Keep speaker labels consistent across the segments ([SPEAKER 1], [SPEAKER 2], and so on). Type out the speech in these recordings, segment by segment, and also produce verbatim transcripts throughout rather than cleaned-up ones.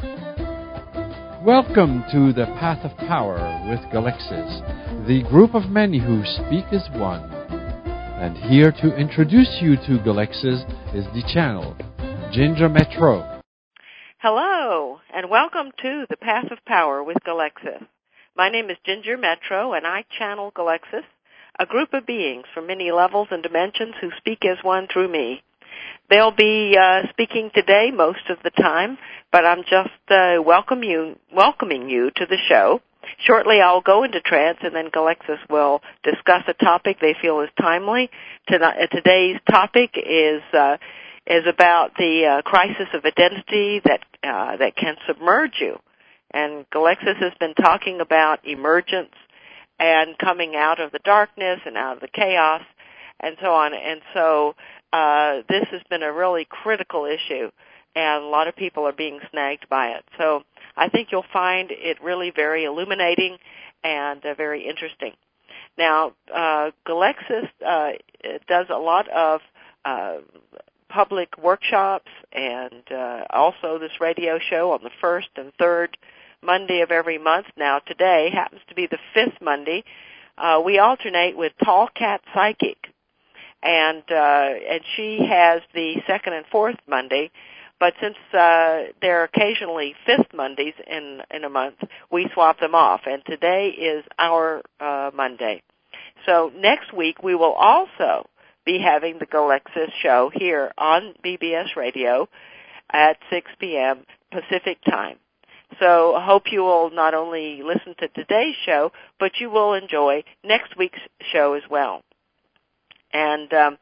[SPEAKER 1] Welcome to the Path of Power with Galexis, the group of many who speak as one. And here to introduce you to Galexis is the channel, Ginger Metro.
[SPEAKER 2] Hello, and welcome to the Path of Power with Galexis. My name is Ginger Metro, and I channel Galexis, a group of beings from many levels and dimensions who speak as one through me. They'll be uh, speaking today most of the time, but I'm just uh, welcome you, welcoming you to the show. Shortly I'll go into trance, and then Galexis will discuss a topic they feel is timely. Today's topic is uh, is about the uh, crisis of identity that uh, that can submerge you. And Galexis has been talking about emergence and coming out of the darkness and out of the chaos and so on. And so uh, this has been a really critical issue, and a lot of people are being snagged by it. So I think you'll find it really very illuminating and uh, very interesting. Now, uh, Galexis uh, does a lot of uh, public workshops and uh, also this radio show on the first and third Monday of every month. Now, today happens to be the fifth Monday. Uh, we alternate with Tall Cat Psychic, and uh, and she has the second and fourth Monday. But since uh, there are occasionally fifth Mondays in in a month, we swap them off. And today is our uh, Monday. So next week we will also be having the Galexis show here on B B S Radio at six p.m. Pacific time. So I hope you will not only listen to today's show, but you will enjoy next week's show as well. And um,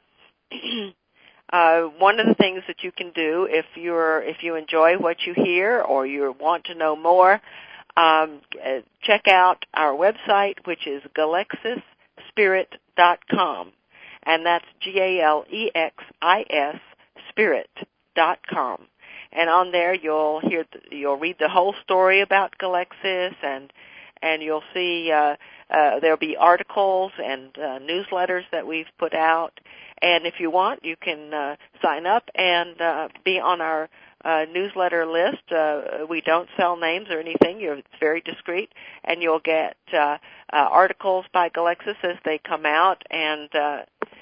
[SPEAKER 2] uh, one of the things that you can do if you're if you enjoy what you hear or you want to know more, um, check out our website, which is galexis spirit dot com, and that's G A L E X I S spirit dot com. And on there you'll hear the, you'll read the whole story about Galexis, and and you'll see uh, uh, there'll be articles and uh, newsletters that we've put out. And if you want, you can uh, sign up and uh, be on our uh, newsletter list. Uh, we don't sell names or anything. You're, it's very discreet, and you'll get uh, uh, articles by Galexis as they come out, and uh,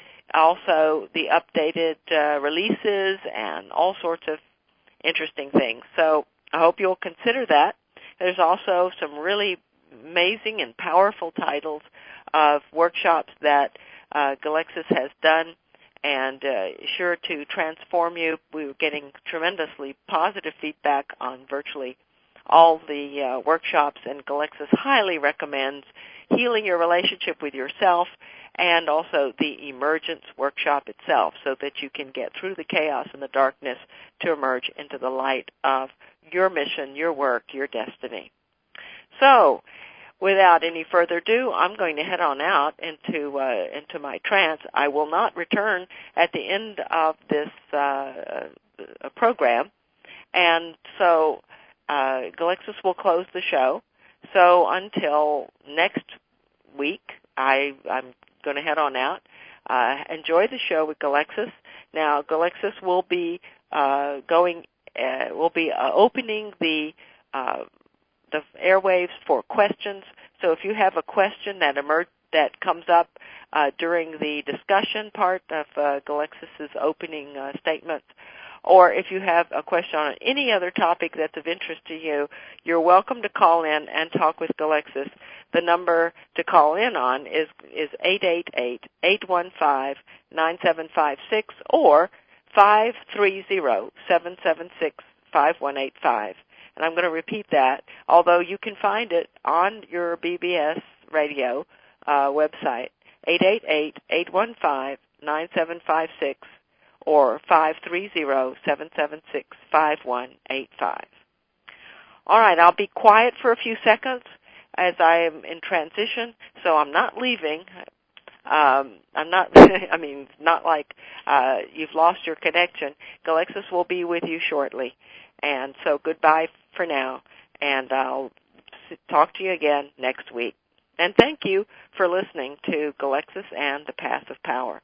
[SPEAKER 2] also the updated uh, releases and all sorts of interesting things. So I hope you'll consider that. There's also some really amazing and powerful titles of workshops that uh, Galexis has done, and uh, sure to transform you. We were getting tremendously positive feedback on virtually all the uh, workshops, and Galexis highly recommends Healing Your Relationship with Yourself and also the Emergence Workshop itself, so that you can get through the chaos and the darkness to emerge into the light of your mission, your work, your destiny. So, without any further ado, I'm going to head on out into uh, into my trance. I will not return at the end of this uh, program, and so uh, Galexis will close the show. So until next week, I, I'm going to head on out. Uh, enjoy the show with Galexis. Now, Galexis will be uh, going, uh, will be uh, opening the uh, the airwaves for questions. So if you have a question that emerge that comes up uh, during the discussion part of uh, Galexis's opening uh, statements, or if you have a question on any other topic that's of interest to you, you're welcome to call in and talk with Galexis. The number to call in on is is eight eight eight, eight one five, nine seven five six or five three zero, seven seven six, five one eight five. And I'm going to repeat that, although you can find it on your B B S radio uh, website, eight eight eight, eight one five, nine seven five six or five three zero, seven seven six, five one eight five. All right, I'll be quiet for a few seconds as I am in transition, so I'm not leaving. Um, I'm not, I mean, not like uh, you've lost your connection. Galexis will be with you shortly. And so goodbye for now, and I'll talk to you again next week. And thank you for listening to Galexis and the Path of Power.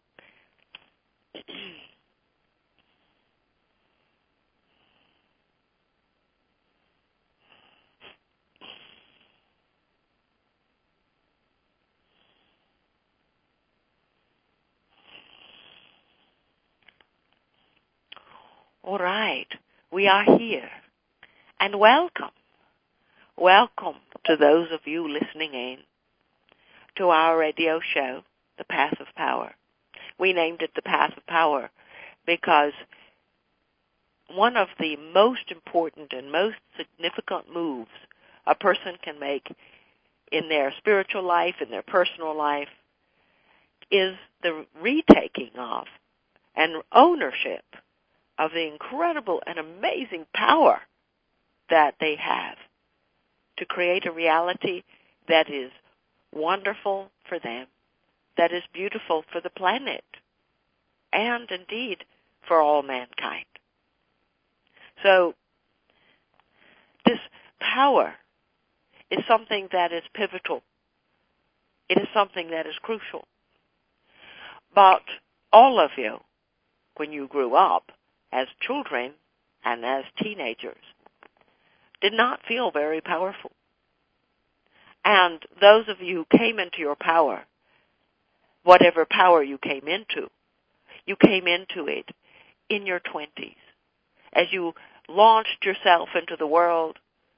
[SPEAKER 2] All right, we are here. And welcome. Welcome to those of you listening in to our radio show, The Path of Power. We named it The Path of Power because one of the most important and most significant moves a person can make in their spiritual life, in their personal life, is the retaking of and ownership of the incredible and amazing power that they have to create a reality that is wonderful for them, that is beautiful for the planet, and indeed for all mankind. So this power is something that is pivotal. It is something that is crucial. But all of you, when you grew up as children and as teenagers, did not feel very powerful. And those of you who came into your power, whatever power you came into, you came into it in your twenties. As you launched yourself into the world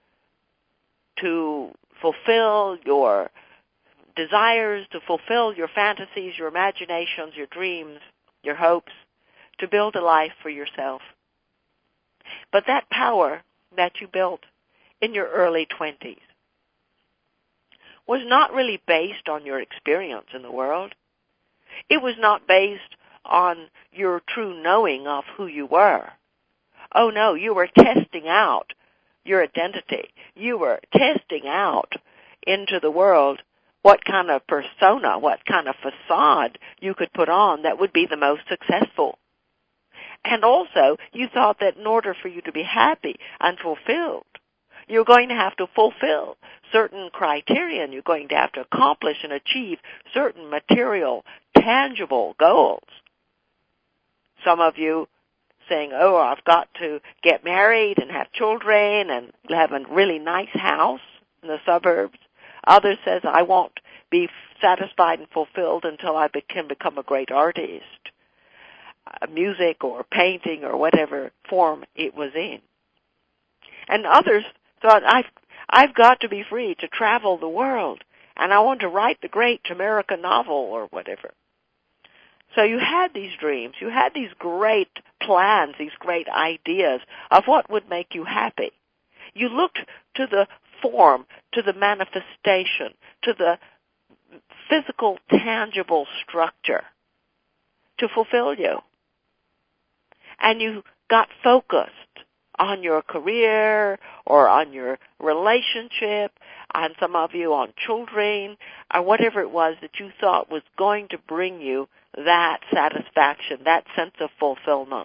[SPEAKER 2] to fulfill your desires, to fulfill your fantasies, your imaginations, your dreams, your hopes, to build a life for yourself. But that power that you built in your early twenties was not really based on your experience in the world. It was not based on your true knowing of who you were. Oh no, you were testing out your identity. You were testing out into the world what kind of persona, what kind of facade you could put on that would be the most successful. And also, you thought that in order for you to be happy and fulfilled, you're going to have to fulfill certain criteria, and you're going to have to accomplish and achieve certain material, tangible goals. Some of you saying, oh, I've got to get married and have children and have a really nice house in the suburbs. Others says, I won't be satisfied and fulfilled until I can become a great artist, uh, music or painting or whatever form it was in. And others thought, I've, I've got to be free to travel the world, and I want to write the great American novel or whatever. So you had these dreams, you had these great plans, these great ideas of what would make you happy. You looked to the form, to the manifestation, to the physical, tangible structure to fulfill you. And you got focused on your career or on your relationship, and some of you on children, or whatever it was that you thought was going to bring you that satisfaction, that sense of fulfillment.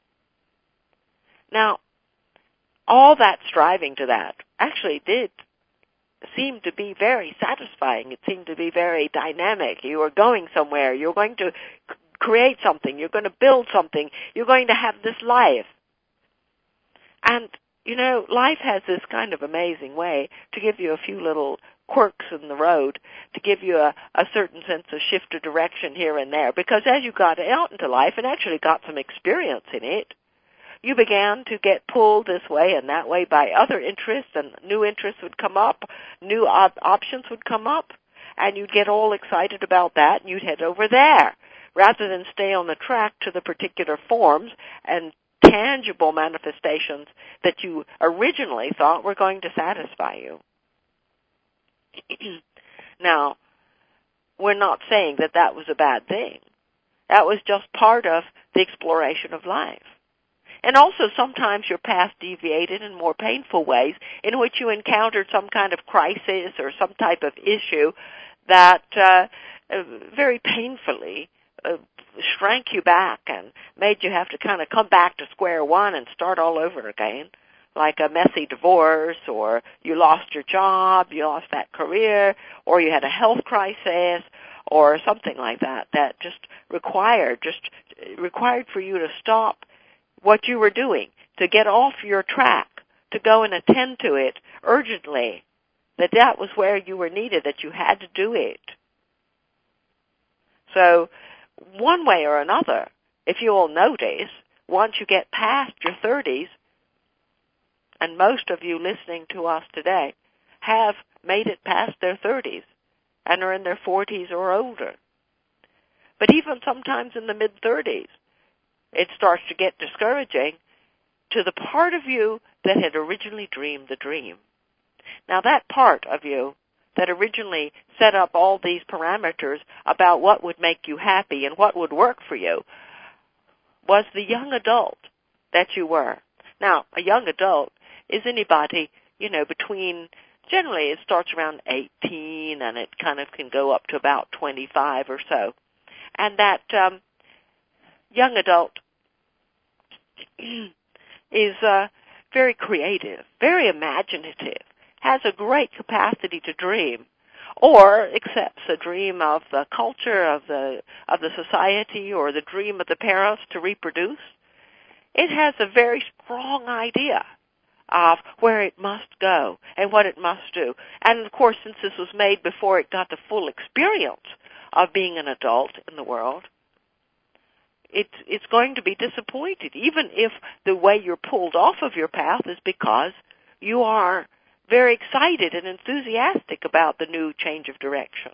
[SPEAKER 2] Now, all that striving to that actually did seem to be very satisfying. It seemed to be very dynamic. You were going somewhere. You're going to create something. You're going to build something. You're going to have this life. And, you know, life has this kind of amazing way to give you a few little quirks in the road, to give you a, a certain sense of shift of direction here and there. Because as you got out into life and actually got some experience in it, you began to get pulled this way and that way by other interests, and new interests would come up, new op- options would come up, and you'd get all excited about that, and you'd head over there, rather than stay on the track to the particular forms and tangible manifestations that you originally thought were going to satisfy you. Now, we're not saying that that was a bad thing. That was just part of the exploration of life. And also sometimes your path deviated in more painful ways in which you encountered some kind of crisis or some type of issue that uh, very painfully uh, shrank you back and made you have to kind of come back to square one and start all over again, like a messy divorce, or you lost your job, you lost that career, or you had a health crisis, or something like that, that just required, just required for you to stop what you were doing, to get off your track, to go and attend to it urgently, that that was where you were needed, that you had to do it. So one way or another, if you will notice, once you get past your thirties, and most of you listening to us today have made it past their thirties and are in their forties or older. But even sometimes in the mid-thirties, it starts to get discouraging to the part of you that had originally dreamed the dream. Now, that part of you that originally set up all these parameters about what would make you happy and what would work for you was the young adult that you were. Now, a young adult is anybody, you know, between, generally it starts around eighteen and it kind of can go up to about twenty-five or so. And that um, young adult is uh, very creative, very imaginative, has a great capacity to dream, or accepts a dream of the culture, of the of the society, or the dream of the parents to reproduce. It has a very strong idea of where it must go and what it must do. And, of course, since this was made before it got the full experience of being an adult in the world, it's, it's going to be disappointed, even if the way you're pulled off of your path is because you are very excited and enthusiastic about the new change of direction.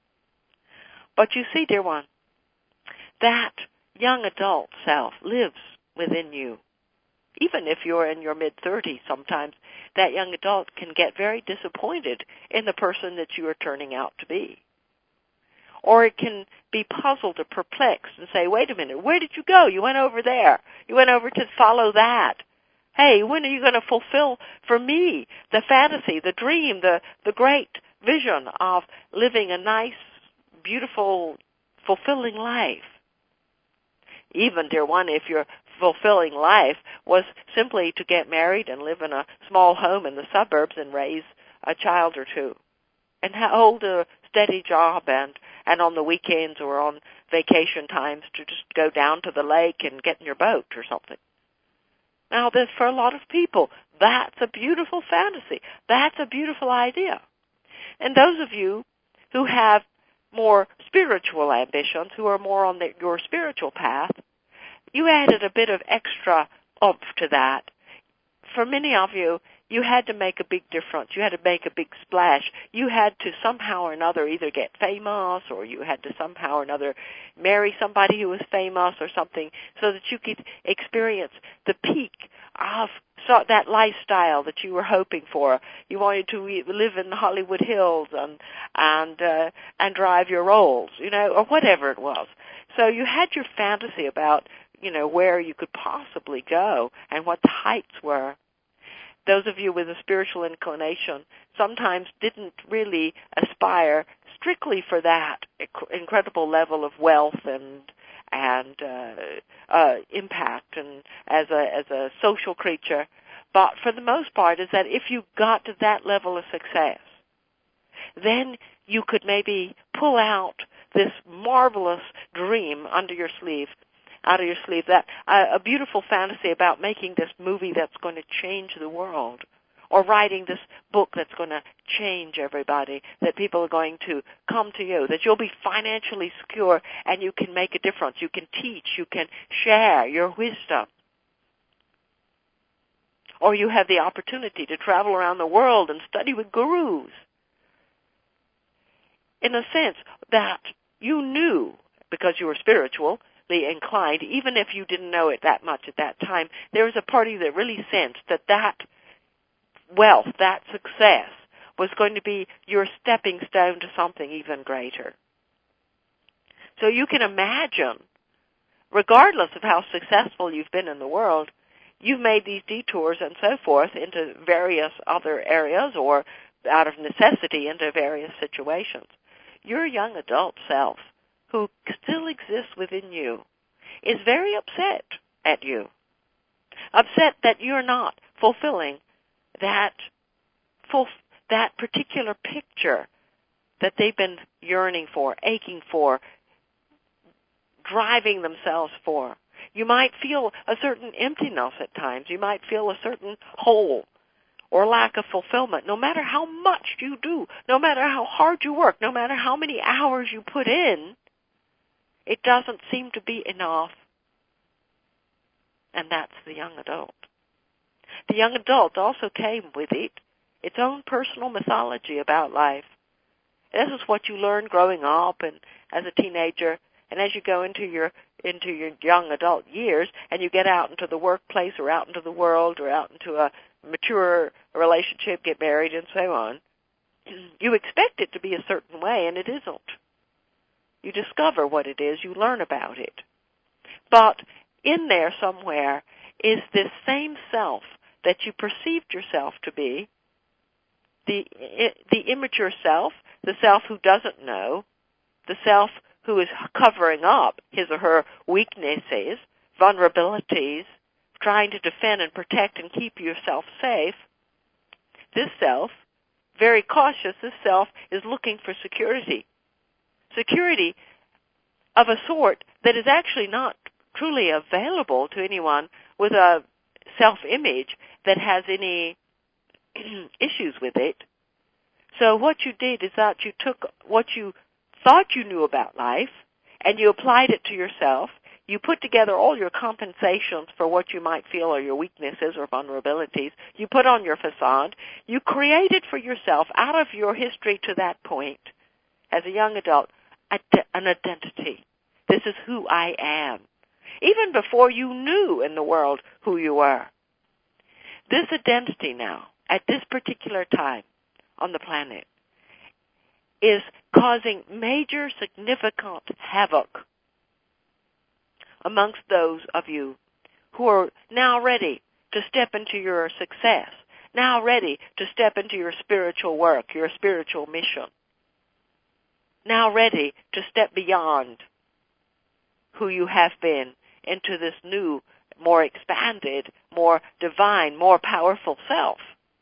[SPEAKER 2] But you see, dear one, that young adult self lives within you. Even if you're in your mid-thirties, sometimes that young adult can get very disappointed in the person that you are turning out to be. Or it can be puzzled or perplexed and say, wait a minute, where did you go? You went over there. You went over to follow that. Hey, when are you going to fulfill for me the fantasy, the dream, the, the great vision of living a nice, beautiful, fulfilling life? Even, dear one, if your fulfilling life was simply to get married and live in a small home in the suburbs and raise a child or two and hold a steady job and, and on the weekends or on vacation times to just go down to the lake and get in your boat or something. Now, this, for a lot of people, that's a beautiful fantasy. That's a beautiful idea. And those of you who have more spiritual ambitions, who are more on the, your spiritual path, you added a bit of extra oomph to that. For many of you, you had to make a big difference. You had to make a big splash. You had to somehow or another either get famous, or you had to somehow or another marry somebody who was famous or something, so that you could experience the peak of so that lifestyle that you were hoping for. You wanted to live in the Hollywood Hills and and uh, and drive your Rolls, you know, or whatever it was. So you had your fantasy about, you know, where you could possibly go and what the heights were. Those of you with a spiritual inclination sometimes didn't really aspire strictly for that incredible level of wealth and and uh, uh, impact and as a as a social creature, but for the most part is that if you got to that level of success, then you could maybe pull out this marvelous dream under your sleeve. out of your sleeve, that uh, a beautiful fantasy about making this movie that's going to change the world, or writing this book that's going to change everybody, that people are going to come to you, that you'll be financially secure and you can make a difference. You can teach, you can share your wisdom. Or you have the opportunity to travel around the world and study with gurus. In a sense that you knew, because you were spiritual, inclined, even if you didn't know it that much at that time, there was a part of you that really sensed that that wealth, that success, was going to be your stepping stone to something even greater. So you can imagine, regardless of how successful you've been in the world, you've made these detours and so forth into various other areas, or out of necessity into various situations. Your young adult self, who still exists within you, is very upset at you. Upset that you're not fulfilling that full, that particular picture that they've been yearning for, aching for, driving themselves for. You might feel a certain emptiness at times. You might feel a certain hole or lack of fulfillment, no matter how much you do, no matter how hard you work, no matter how many hours you put in. It doesn't seem to be enough. and that's the young adult. The young adult also came with it its own personal mythology about life. This is what you learn growing up and as a teenager, and as you go into your into your young adult years, and you get out into the workplace or out into the world or out into a mature relationship, get married, and so on. You expect it to be a certain way, and it isn't. You discover what it is. You learn about it. But in there somewhere is this same self that you perceived yourself to be, the the immature self, the self who doesn't know, the self who is covering up his or her weaknesses, vulnerabilities, trying to defend and protect and keep yourself safe. This self, very cautious, this self is looking for security. Security of a sort that is actually not truly available to anyone with a self-image that has any issues with it. So what you did is that you took what you thought you knew about life and you applied it to yourself. You put together all your compensations for what you might feel are your weaknesses or vulnerabilities. You put on your facade. You created for yourself, out of your history to that point, as a young adult, an identity. This is who I am. Even before you knew in the world who you were. This identity now, at this particular time on the planet, is causing major significant havoc amongst those of you who are now ready to step into your success, now ready to step into your spiritual work, your spiritual mission, now ready to step beyond who you have been into this new, more expanded, more divine, more powerful self.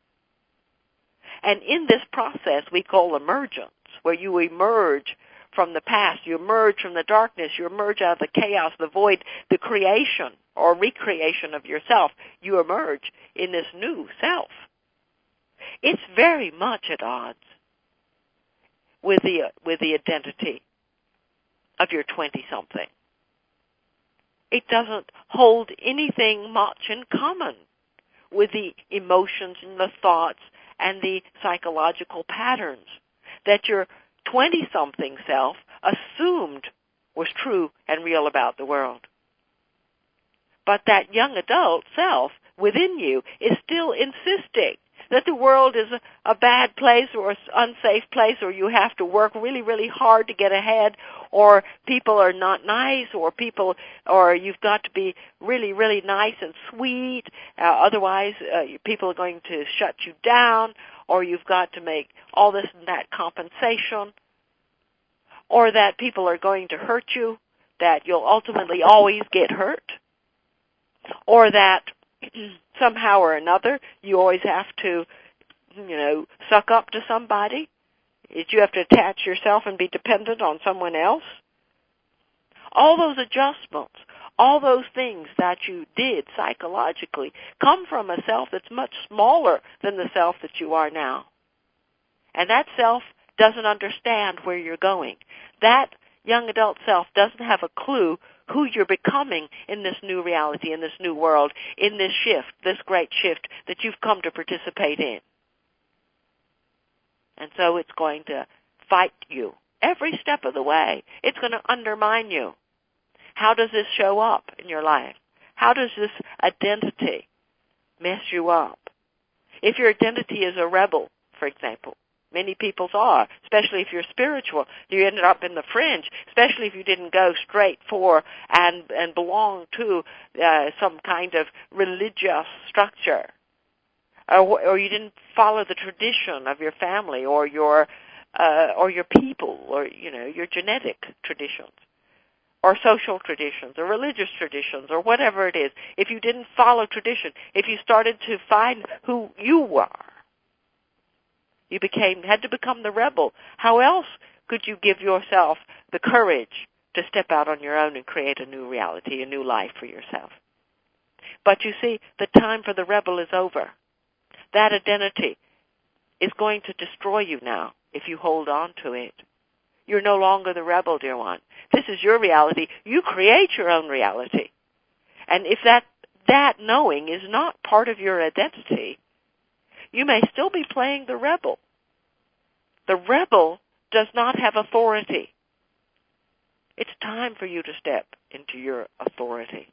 [SPEAKER 2] And in this process we call emergence, where you emerge from the past, you emerge from the darkness, you emerge out of the chaos, the void, the creation or recreation of yourself. You emerge in this new self. It's very much at odds with the with the identity of your twenty-something. It doesn't hold anything much in common with the emotions and the thoughts and the psychological patterns that your twenty-something self assumed was true and real about the world. But that young adult self within you is still insisting that the world is a, a bad place or an unsafe place, or you have to work really, really hard to get ahead, or people are not nice, or people, or you've got to be really, really nice and sweet, uh, otherwise uh, people are going to shut you down, or you've got to make all this and that compensation, or that people are going to hurt you, that you'll ultimately always get hurt, or that somehow or another you always have to, you know, suck up to somebody, that you have to attach yourself and be dependent on someone else. All those adjustments, all those things that you did psychologically come from a self that's much smaller than the self that you are now. And that self doesn't understand where you're going. That young adult self doesn't have a clue who you're becoming in this new reality, in this new world, in this shift, this great shift that you've come to participate in. And so it's going to fight you every step of the way. It's going to undermine you. How does this show up in your life? How does this identity mess you up? If your identity is a rebel, for example, many people's are, especially if you're spiritual. You ended up in the fringe, especially if you didn't go straight for and and belong to uh, some kind of religious structure, or, or you didn't follow the tradition of your family or your uh, or your people, or you know your genetic traditions, or social traditions, or religious traditions, or whatever it is. If you didn't follow tradition, if you started to find who you were, you became had to become the rebel. How else could you give yourself the courage to step out on your own and create a new reality, a new life for yourself? But you see, the time for the rebel is over. That identity is going to destroy you now if you hold on to it. You're no longer the rebel, dear one. This is your reality. You create your own reality. And if that that knowing is not part of your identity, you may still be playing the rebel. The rebel does not have authority. It's time for you to step into your authority.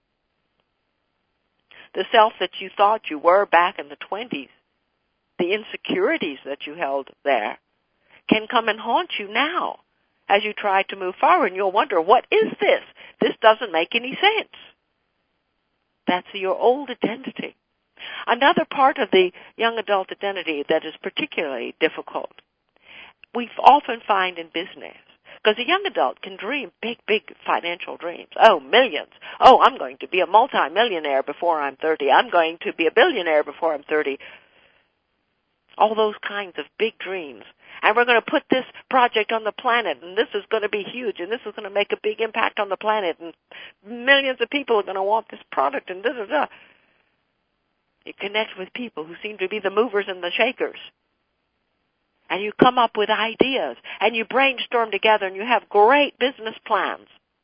[SPEAKER 2] The self that you thought you were back in the twenties, the insecurities that you held there, can come and haunt you now as you try to move forward. And you'll wonder, what is this? This doesn't make any sense. That's your old identity. Another part of the young adult identity that is particularly difficult, we often find in business, because a young adult can dream big, big financial dreams. Oh, millions. Oh, I'm going to be a multimillionaire before I'm thirty. I'm going to be a billionaire before I'm thirty. All those kinds of big dreams. And we're going to put this project on the planet, and this is going to be huge, and this is going to make a big impact on the planet, and millions of people are going to want this product, and da-da-da. You connect with people who seem to be the movers and the shakers. And you come up with ideas, and you brainstorm together, and you have great business plans.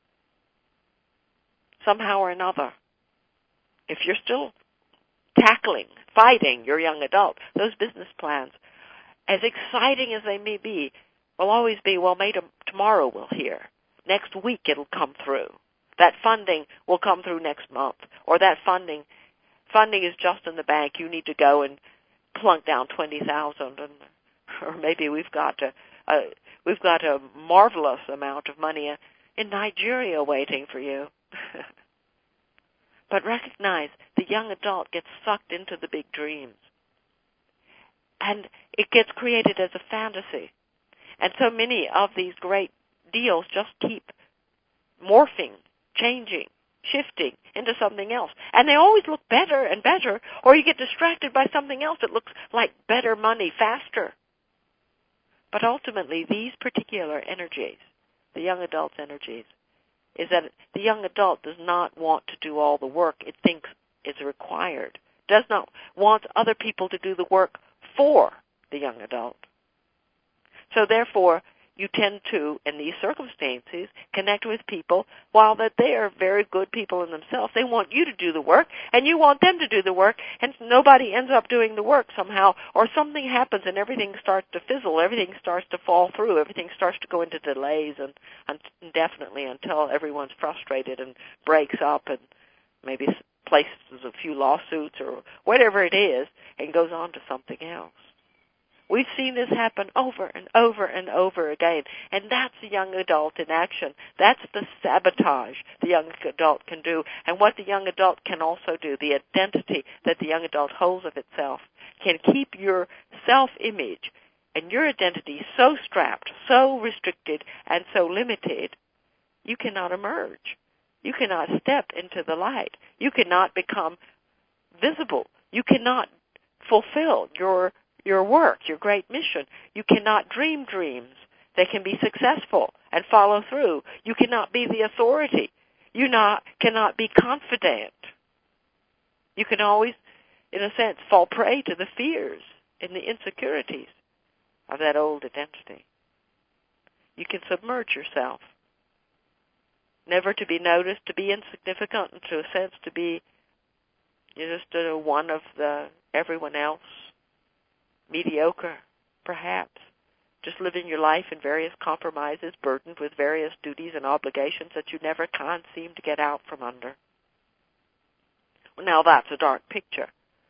[SPEAKER 2] Somehow or another, if you're still tackling, fighting your young adult, those business plans, as exciting as they may be, will always be, well, maybe tomorrow we'll hear. Next week it'll come through. That funding will come through next month. Or that funding, funding is just in the bank. You need to go and plunk down twenty thousand dollars, and or maybe we've got a, a we've got a marvelous amount of money in Nigeria waiting for you. But recognize the young adult gets sucked into the big dreams. And it gets created as a fantasy. And so many of these great deals just keep morphing, changing, shifting into something else. And they always look better and better, or you get distracted by something else that looks like better money faster. But ultimately, these particular energies, the young adult's energies, is that the young adult does not want to do all the work it thinks is required, does not want other people to do the work for the young adult. So therefore, you tend to, in these circumstances, connect with people while that they are very good people in themselves. They want you to do the work, and you want them to do the work, and nobody ends up doing the work somehow, or something happens and everything starts to fizzle, everything starts to fall through, everything starts to go into delays and, and indefinitely until everyone's frustrated and breaks up and maybe places a few lawsuits or whatever it is and goes on to something else. We've seen this happen over and over and over again, and that's the young adult in action. That's the sabotage the young adult can do, and what the young adult can also do, the identity that the young adult holds of itself, can keep your self-image and your identity so strapped, so restricted, and so limited, you cannot emerge. You cannot step into the light. You cannot become visible. You cannot fulfill your your work, your great mission. You cannot dream dreams that can be successful and follow through. You cannot be the authority. You not, cannot be confident. You can always, in a sense, fall prey to the fears and the insecurities of that old identity. You can submerge yourself, never to be noticed, to be insignificant, and to a sense to be just a one of the everyone else. Mediocre, perhaps, just living your life in various compromises, burdened with various duties and obligations that you never can seem to get out from under. Well, now that's a dark picture.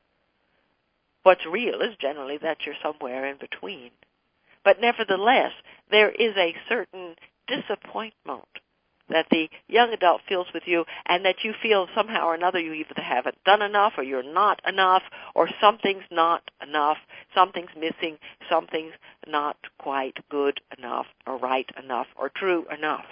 [SPEAKER 2] What's real is generally that you're somewhere in between. But nevertheless, there is a certain disappointment that the young adult feels with you, and that you feel somehow or another you either haven't done enough, or you're not enough, or something's not enough, something's missing, something's not quite good enough, or right enough, or true enough.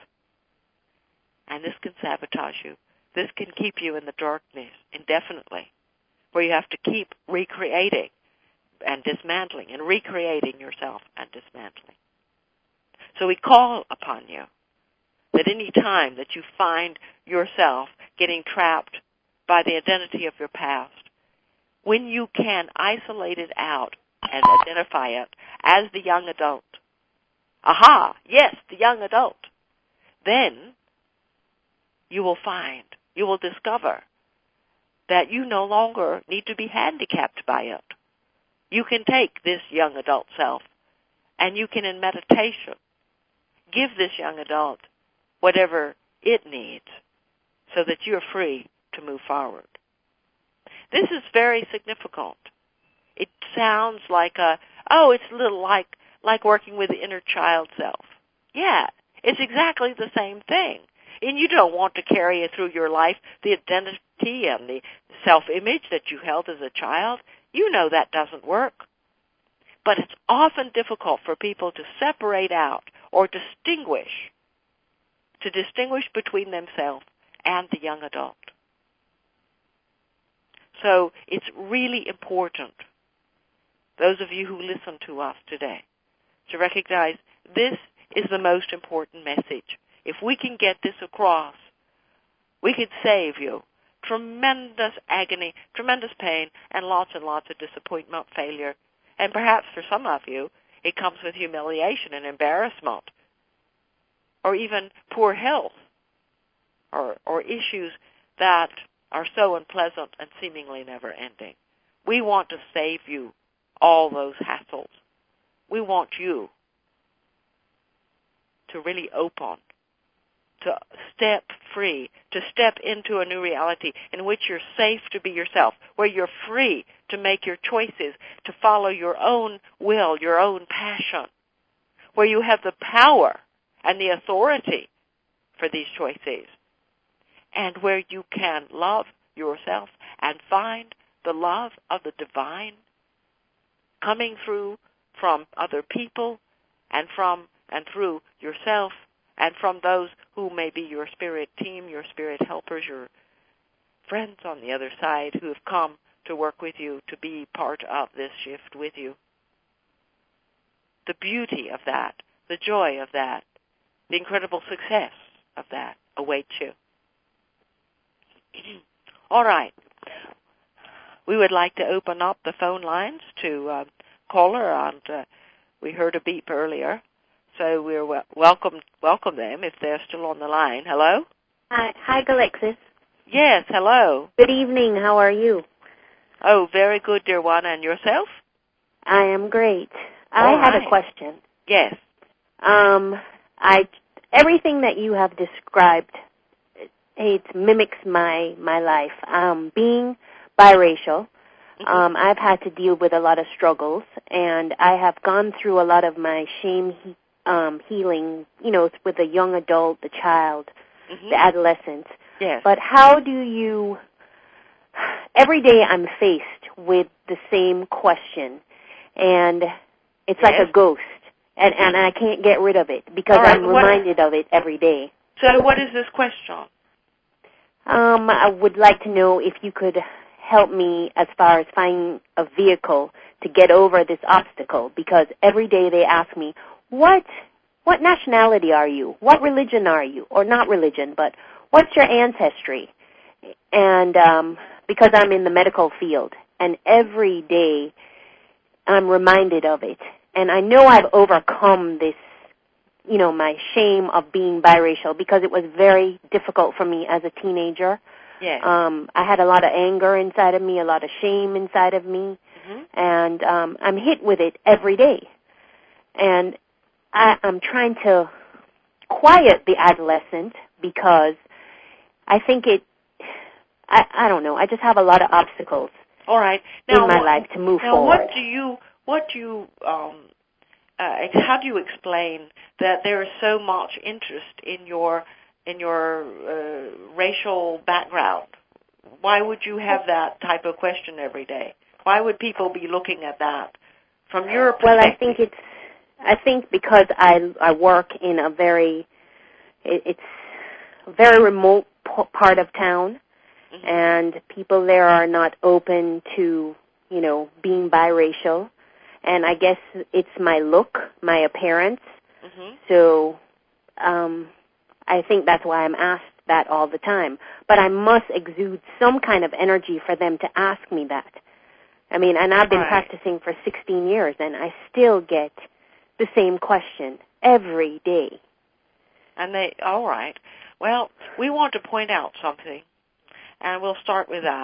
[SPEAKER 2] And this can sabotage you. This can keep you in the darkness indefinitely, where you have to keep recreating and dismantling, and recreating yourself and dismantling. So we call upon you that any time that you find yourself getting trapped by the identity of your past, when you can isolate it out and identify it as the young adult, aha, yes, the young adult, then you will find, you will discover that you no longer need to be handicapped by it. You can take this young adult self and you can, in meditation, give this young adult whatever it needs so that you're free to move forward. This is very significant. It sounds like a, oh, it's a little like, like working with the inner child self. Yeah, it's exactly the same thing. And you don't want to carry it through your life, the identity and the self-image that you held as a child. You know that doesn't work. But it's often difficult for people to separate out or distinguish, to distinguish between themselves and the young adult. So it's really important, those of you who listen to us today, to recognize this is the most important message. If we can get this across, we could save you tremendous agony, tremendous pain, and lots and lots of disappointment, failure. And perhaps for some of you, it comes with humiliation and embarrassment, or even poor health, or, or issues that are so unpleasant and seemingly never-ending. We want to save you all those hassles. We want you to really open, to step free, to step into a new reality in which you're safe to be yourself, where you're free to make your choices, to follow your own will, your own passion, where you have the power and the authority for these choices, and where you can love yourself and find the love of the divine coming through from other people and from and through yourself and from those who may be your spirit team, your spirit helpers, your friends on the other side who have come to work with you, to be part of this shift with you. The beauty of that, the joy of that, the incredible success of that awaits you. All right. We would like to open up the phone lines to uh, caller, and uh, we heard a beep earlier, so we're w- welcome welcome them if they're still on the line. Hello?
[SPEAKER 3] Hi, hi, Galexis.
[SPEAKER 2] Yes, hello.
[SPEAKER 3] Good evening. How are you?
[SPEAKER 2] Oh, very good, dear one. And yourself?
[SPEAKER 3] I am great. I
[SPEAKER 2] All
[SPEAKER 3] had
[SPEAKER 2] right.
[SPEAKER 3] a question.
[SPEAKER 2] Yes.
[SPEAKER 3] Um, I everything that you have described, it, it mimics my my life. Um, being biracial,
[SPEAKER 2] Mm-hmm.
[SPEAKER 3] um, I've had to deal with a lot of struggles, and I have gone through a lot of my shame he, um, healing. You know, with the young adult, the child,
[SPEAKER 2] Mm-hmm.
[SPEAKER 3] the adolescent.
[SPEAKER 2] Yes.
[SPEAKER 3] But how do you? Every day I'm faced with the same question, and it's
[SPEAKER 2] Yes.
[SPEAKER 3] like a ghost, and, and I can't get rid of it because
[SPEAKER 2] All right,
[SPEAKER 3] I'm
[SPEAKER 2] what-
[SPEAKER 3] reminded of it every day.
[SPEAKER 2] So what is this question?
[SPEAKER 3] Um, I would like to know if you could help me as far as finding a vehicle to get over this obstacle, because every day they ask me, what what nationality are you? What religion are you? Or not religion, but what's your ancestry? And um, because I'm in the medical field, and every day I'm reminded of it. And I know I've overcome this, you know, my shame of being biracial, because it was very difficult for me as a teenager.
[SPEAKER 2] Yes.
[SPEAKER 3] Um, I had a lot of anger inside of me, a lot of shame inside of me,
[SPEAKER 2] Mm-hmm.
[SPEAKER 3] and um, I'm hit with it every day. And I, I'm trying to quiet the adolescent, because I think it, I, I don't know, I just have a lot of obstacles
[SPEAKER 2] All right. Now,
[SPEAKER 3] in my
[SPEAKER 2] what,
[SPEAKER 3] life to move
[SPEAKER 2] now
[SPEAKER 3] forward.
[SPEAKER 2] what do you, what do you, um, uh, how do you explain that there is so much interest in your, in your uh, racial background? Why would you have that type of question every day? Why would people be looking at that from your perspective?
[SPEAKER 3] Well, I think it's, I think because I, I work in a very, it, it's a very remote p- part of town,
[SPEAKER 2] Mm-hmm.
[SPEAKER 3] and people there are not open to, you know, being biracial. And I guess it's my look, my appearance.
[SPEAKER 2] Mm-hmm.
[SPEAKER 3] So um, I think that's why I'm asked that all the time. But I must exude some kind of energy for them to ask me that. I mean, and I've been
[SPEAKER 2] Right.
[SPEAKER 3] practicing for sixteen years, and I still get the same question every day.
[SPEAKER 2] And they, all right. Well, we want to point out something, and we'll start with that.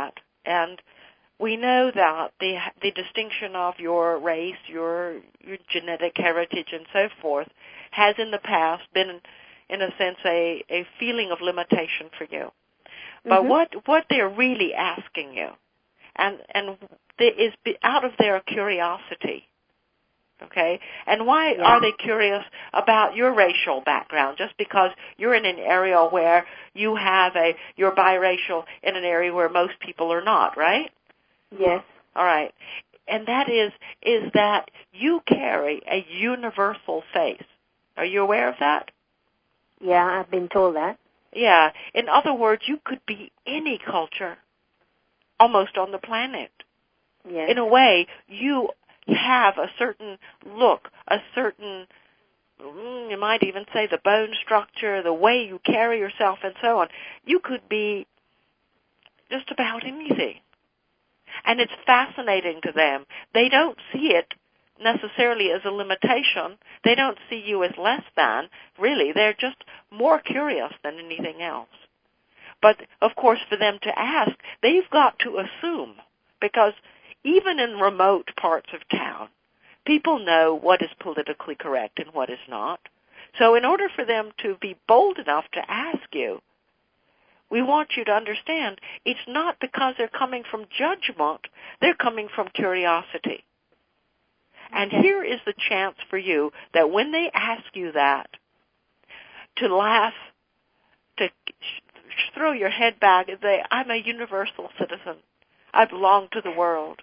[SPEAKER 2] And we know that the the distinction of your race, your your genetic heritage, and so forth, has in the past been, in a sense, a, a feeling of limitation for you. But
[SPEAKER 3] Mm-hmm.
[SPEAKER 2] what what they're really asking you, and and is out of their curiosity. Okay, and why
[SPEAKER 3] Yeah.
[SPEAKER 2] are they curious about your racial background? Just because you're in an area where you have a you're biracial in an area where most people are not, right?
[SPEAKER 3] Yes.
[SPEAKER 2] All right, and that is is that you carry a universal face. Are you aware of that?
[SPEAKER 3] Yeah, I've been told that.
[SPEAKER 2] Yeah. In other words, you could be any culture, almost on the planet.
[SPEAKER 3] Yes.
[SPEAKER 2] In a way, you have a certain look, a certain, you might even say the bone structure, the way you carry yourself, and so on. You could be just about anything. And it's fascinating to them. They don't see it necessarily as a limitation. They don't see you as less than. Really, they're just more curious than anything else. But, of course, for them to ask, they've got to assume, because even in remote parts of town, people know what is politically correct and what is not. So in order for them to be bold enough to ask you, we want you to understand it's not because they're coming from judgment, they're coming from curiosity. And here is the chance for you that when they ask you that, to laugh, to throw your head back and say, I'm a universal citizen. I belong to the world.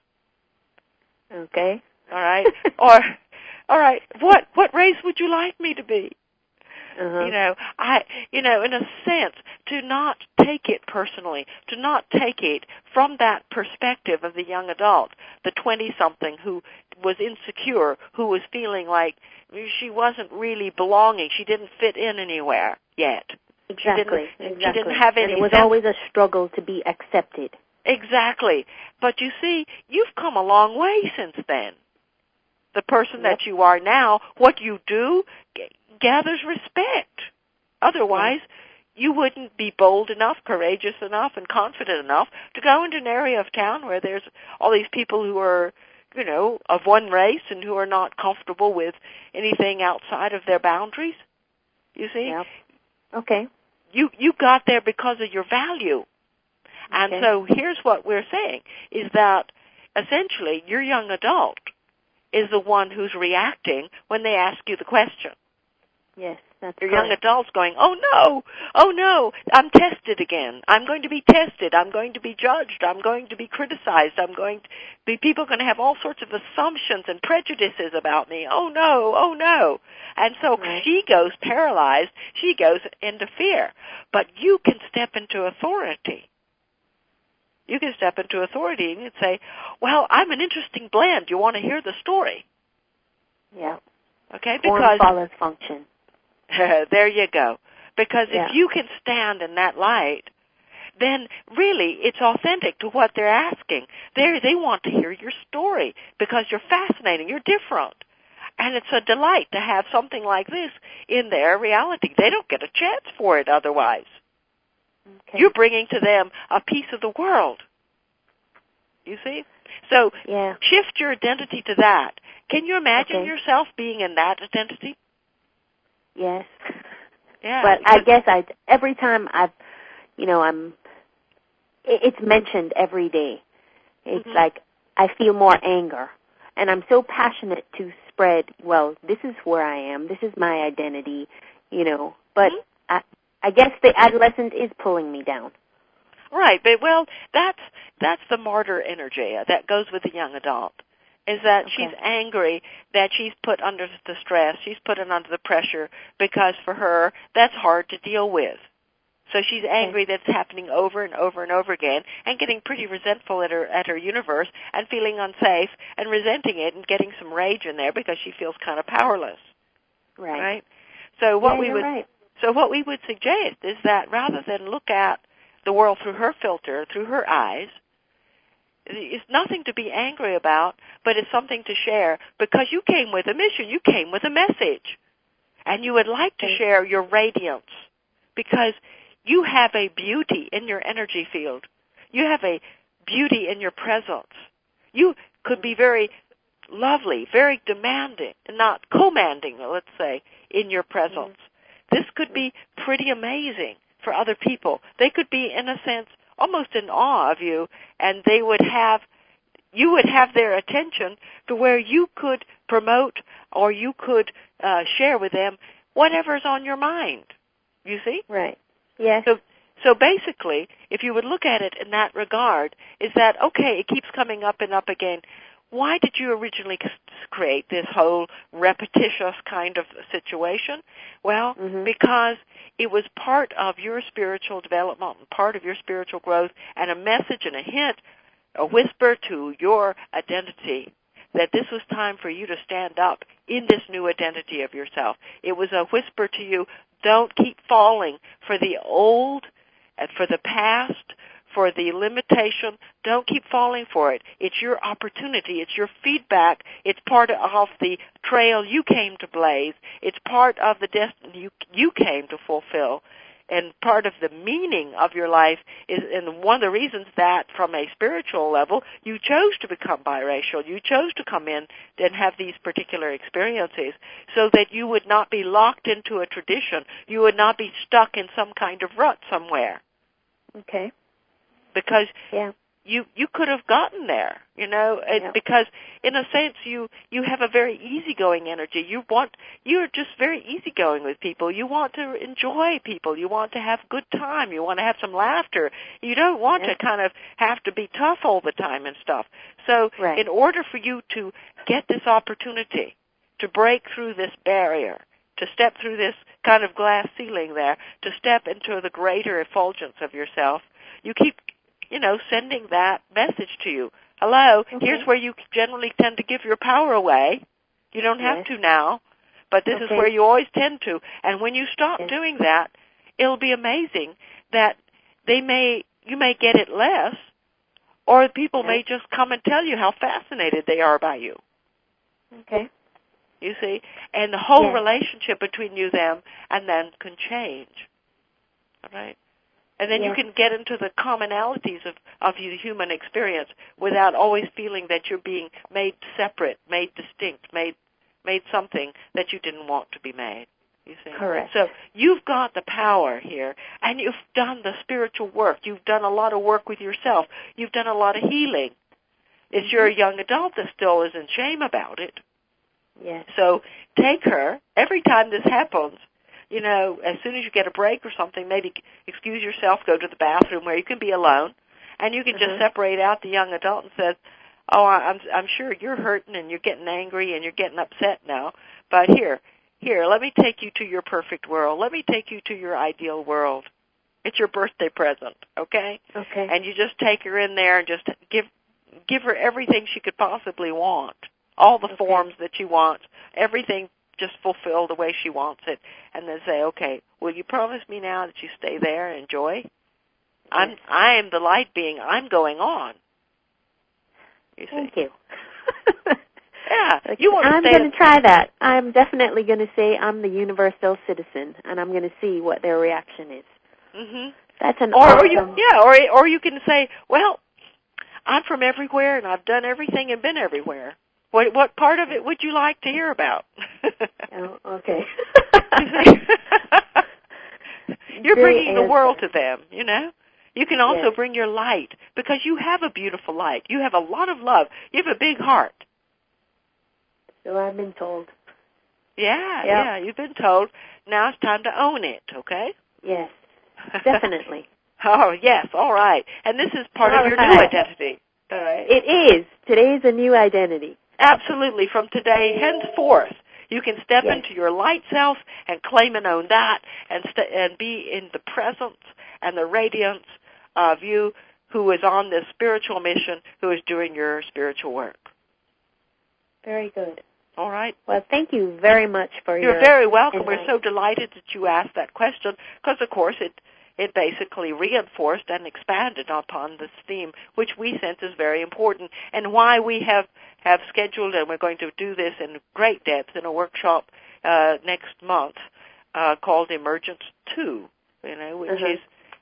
[SPEAKER 3] Okay.
[SPEAKER 2] All right. Or, all right, what what race would you like me to be?
[SPEAKER 3] Uh-huh.
[SPEAKER 2] You know, I, you know, in a sense, to not take it personally, to not take it from that perspective of the young adult, the twenty-something who was insecure, who was feeling like she wasn't really belonging, she didn't fit in anywhere yet.
[SPEAKER 3] Exactly.
[SPEAKER 2] She didn't,
[SPEAKER 3] exactly.
[SPEAKER 2] She didn't have any
[SPEAKER 3] and it was
[SPEAKER 2] sense.
[SPEAKER 3] always a struggle to be accepted.
[SPEAKER 2] Exactly. But you see, you've come a long way since then. The person
[SPEAKER 3] Yep.
[SPEAKER 2] that you are now, what you do g- gathers respect. Otherwise, yeah. you wouldn't be bold enough, courageous enough, and confident enough to go into an area of town where there's all these people who are, you know, of one race and who are not comfortable with anything outside of their boundaries. You see?
[SPEAKER 3] Yep. Okay.
[SPEAKER 2] You you got there because of your value. And
[SPEAKER 3] okay.
[SPEAKER 2] so here's what we're saying, is that essentially your young adult is the one who's reacting when they ask you the question.
[SPEAKER 3] Yes, that's
[SPEAKER 2] Your
[SPEAKER 3] correct.
[SPEAKER 2] young adult's going, oh no, oh no, I'm tested again. I'm going to be tested. I'm going to be judged. I'm going to be criticized. I'm going to be, people are going to have all sorts of assumptions and prejudices about me. Oh no, oh no. And so
[SPEAKER 3] right.
[SPEAKER 2] she goes paralyzed. She goes into fear. But you can step into authority. You can step into authority and you can say, well, I'm an interesting blend. You want to hear the story?
[SPEAKER 3] Yeah.
[SPEAKER 2] Okay,
[SPEAKER 3] Form
[SPEAKER 2] because
[SPEAKER 3] follows function.
[SPEAKER 2] there you go. Because
[SPEAKER 3] yeah.
[SPEAKER 2] if you can stand in that light, then really it's authentic to what they're asking. They they want to hear your story because you're fascinating. You're different. And it's a delight to have something like this in their reality. They don't get a chance for it otherwise.
[SPEAKER 3] Okay.
[SPEAKER 2] You're bringing to them a piece of the world. You see? So
[SPEAKER 3] yeah.
[SPEAKER 2] shift your identity to that. Can you imagine
[SPEAKER 3] okay.
[SPEAKER 2] yourself being in that identity?
[SPEAKER 3] Yes.
[SPEAKER 2] Yeah.
[SPEAKER 3] But I guess I every time I've, you know, I'm, it's mentioned every day. It's
[SPEAKER 2] mm-hmm.
[SPEAKER 3] like I feel more anger. And I'm so passionate to spread, well, this is where I am. This is my identity, you know. But
[SPEAKER 2] mm-hmm.
[SPEAKER 3] I, I guess the adolescent is pulling me down.
[SPEAKER 2] Right, but well, that's that's the martyr energy that goes with the young adult. Is that
[SPEAKER 3] okay.
[SPEAKER 2] she's angry that she's put under the stress, she's put under the pressure because for her that's hard to deal with. So she's angry
[SPEAKER 3] okay.
[SPEAKER 2] that's happening over and over and over again and getting pretty resentful at her at her universe and feeling unsafe and resenting it and getting some rage in there because she feels kind of powerless.
[SPEAKER 3] Right.
[SPEAKER 2] Right? So what
[SPEAKER 3] yeah,
[SPEAKER 2] we
[SPEAKER 3] you're
[SPEAKER 2] would
[SPEAKER 3] right.
[SPEAKER 2] so what we would suggest is that rather than look at the world through her filter, through her eyes, it's nothing to be angry about, but it's something to share because you came with a mission, you came with a message, and you would like to share your radiance because you have a beauty in your energy field. You have a beauty in your presence. You could be very lovely, very demanding, not commanding, let's say, in your presence. Mm-hmm. This could be pretty amazing for other people. They could be, in a sense, almost in awe of you, and they would have, you would have their attention to where you could promote or you could uh, share with them whatever's on your mind. You see?
[SPEAKER 3] Right. Yes.
[SPEAKER 2] So, so basically, if you would look at it in that regard, is that, okay, it keeps coming up and up again. Why did you originally create this whole repetitious kind of situation? Well, mm-hmm. because it was part of your spiritual development, part of your spiritual growth, and a message and a hint, a whisper to your identity that this was time for you to stand up in this new identity of yourself. It was a whisper to you, don't keep falling for the old and for the past, for the limitation. Don't keep falling for it. It's your opportunity. It's your feedback. It's part of the trail you came to blaze. It's part of the destiny you, you came to fulfill. And part of the meaning of your life is, and one of the reasons that from a spiritual level, you chose to become biracial. You chose to come in and have these particular experiences so that you would not be locked into a tradition. You would not be stuck in some kind of rut somewhere.
[SPEAKER 3] Okay.
[SPEAKER 2] Because
[SPEAKER 3] yeah.
[SPEAKER 2] you you could have gotten there, you know,
[SPEAKER 3] yeah.
[SPEAKER 2] because in a sense you you have a very easygoing energy. You want you're just very easygoing with people. You want to enjoy people. You want to have good time. You want to have some laughter. You don't want
[SPEAKER 3] yeah.
[SPEAKER 2] to kind of have to be tough all the time and stuff. So
[SPEAKER 3] right.
[SPEAKER 2] in order for you to get this opportunity to break through this barrier, to step through this kind of glass ceiling there, to step into the greater effulgence of yourself, you keep you know, sending that message to you. Hello,
[SPEAKER 3] okay.
[SPEAKER 2] here's where you generally tend to give your power away. You don't have
[SPEAKER 3] yes.
[SPEAKER 2] to now, but this
[SPEAKER 3] okay.
[SPEAKER 2] is where you always tend to. And when you stop
[SPEAKER 3] yes.
[SPEAKER 2] doing that, it'll be amazing that they may, you may get it less, or people
[SPEAKER 3] yes.
[SPEAKER 2] may just come and tell you how fascinated they are by you.
[SPEAKER 3] Okay.
[SPEAKER 2] You see? And the whole
[SPEAKER 3] yes.
[SPEAKER 2] relationship between you them and them can change. All right? And then
[SPEAKER 3] yes.
[SPEAKER 2] you can get into the commonalities of, of the human experience without always feeling that you're being made separate, made distinct, made made something that you didn't want to be made. You see?
[SPEAKER 3] Correct.
[SPEAKER 2] So you've got the power here, and you've done the spiritual work. You've done a lot of work with yourself. You've done a lot of healing. It's
[SPEAKER 3] mm-hmm.
[SPEAKER 2] your young adult that still is in shame about it.
[SPEAKER 3] Yes.
[SPEAKER 2] So take her, every time this happens, you know, as soon as you get a break or something, maybe excuse yourself, go to the bathroom where you can be alone, and you can uh-huh. just separate out the young adult and says, oh, I'm I'm sure you're hurting and you're getting angry and you're getting upset now, but here, here, let me take you to your perfect world. Let me take you to your ideal world. It's your birthday present, okay?
[SPEAKER 3] Okay.
[SPEAKER 2] And you just take her in there and just give give her everything she could possibly want, all the
[SPEAKER 3] okay.
[SPEAKER 2] forms that she wants, everything just fulfill the way she wants it, and then say, okay, will you promise me now that you stay there and enjoy? Yes. I'm, I am the light being. I'm going on. You
[SPEAKER 3] Thank
[SPEAKER 2] see?
[SPEAKER 3] you.
[SPEAKER 2] yeah. You want to
[SPEAKER 3] I'm going to try that. I'm definitely going to say I'm the universal citizen, and I'm going to see what their reaction is.
[SPEAKER 2] Mm-hmm.
[SPEAKER 3] That's an
[SPEAKER 2] or,
[SPEAKER 3] awesome...
[SPEAKER 2] Or you, yeah, or, or you can say, well, I'm from everywhere, and I've done everything and been everywhere. What what part of it would you like to hear about?
[SPEAKER 3] oh, okay.
[SPEAKER 2] You're
[SPEAKER 3] Great
[SPEAKER 2] bringing
[SPEAKER 3] answer.
[SPEAKER 2] the world to them, you know? You can also
[SPEAKER 3] yes.
[SPEAKER 2] bring your light, because you have a beautiful light. You have a lot of love. You have a big heart.
[SPEAKER 3] So I've been told.
[SPEAKER 2] Yeah,
[SPEAKER 3] yep.
[SPEAKER 2] yeah, you've been told. Now it's time to own it, okay?
[SPEAKER 3] Yes, definitely.
[SPEAKER 2] oh, yes, all right. And this is part
[SPEAKER 3] all
[SPEAKER 2] of your
[SPEAKER 3] right.
[SPEAKER 2] new identity. All right.
[SPEAKER 3] It is. Today's a new identity.
[SPEAKER 2] Absolutely. From today, henceforth, you can step
[SPEAKER 3] yes.
[SPEAKER 2] into your light self and claim and own that and st- and be in the presence and the radiance of you who is on this spiritual mission, who is doing your spiritual work.
[SPEAKER 3] Very good.
[SPEAKER 2] All right.
[SPEAKER 3] Well, thank you very much for
[SPEAKER 2] You're
[SPEAKER 3] your...
[SPEAKER 2] You're very welcome.
[SPEAKER 3] advice.
[SPEAKER 2] We're so delighted that you asked that question because, of course, it it basically reinforced and expanded upon this theme, which we sense is very important, and why we have, have scheduled, and we're going to do this in great depth in a workshop uh, next month uh, called Emergence two, you know, which uh-huh. is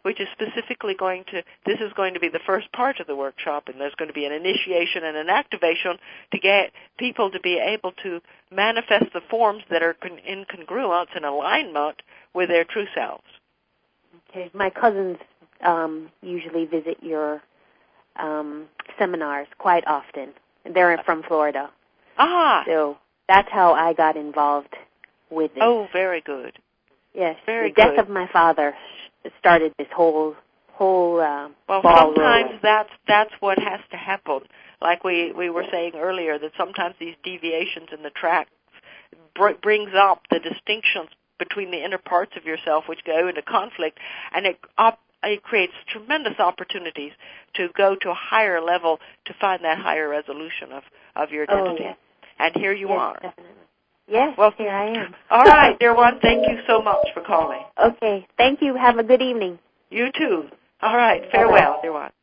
[SPEAKER 2] which is specifically going to, this is going to be the first part of the workshop, and there's going to be an initiation and an activation to get people to be able to manifest the forms that are con- in congruence and alignment with their true selves.
[SPEAKER 3] Okay. My cousins um, usually visit your um, seminars quite often. They're from Florida.
[SPEAKER 2] Ah.
[SPEAKER 3] So that's how I got involved with it.
[SPEAKER 2] Oh, very good.
[SPEAKER 3] Yes.
[SPEAKER 2] Very
[SPEAKER 3] the death
[SPEAKER 2] good.
[SPEAKER 3] of my father started this whole whole uh,
[SPEAKER 2] well
[SPEAKER 3] ball
[SPEAKER 2] sometimes
[SPEAKER 3] rolling.
[SPEAKER 2] that's that's what has to happen. Like we we were saying earlier, that sometimes these deviations in the tracks br- brings up the distinctions between the inner parts of yourself, which go into conflict, and it op- it creates tremendous opportunities to go to a higher level to find that higher resolution of of your identity.
[SPEAKER 3] Oh, yes.
[SPEAKER 2] And here you
[SPEAKER 3] yes,
[SPEAKER 2] are.
[SPEAKER 3] Definitely. Yes,
[SPEAKER 2] well,
[SPEAKER 3] here I am.
[SPEAKER 2] All right, dear one, thank you so much for calling.
[SPEAKER 3] Okay, thank you. Have a good evening.
[SPEAKER 2] You too. All right, farewell, dear one.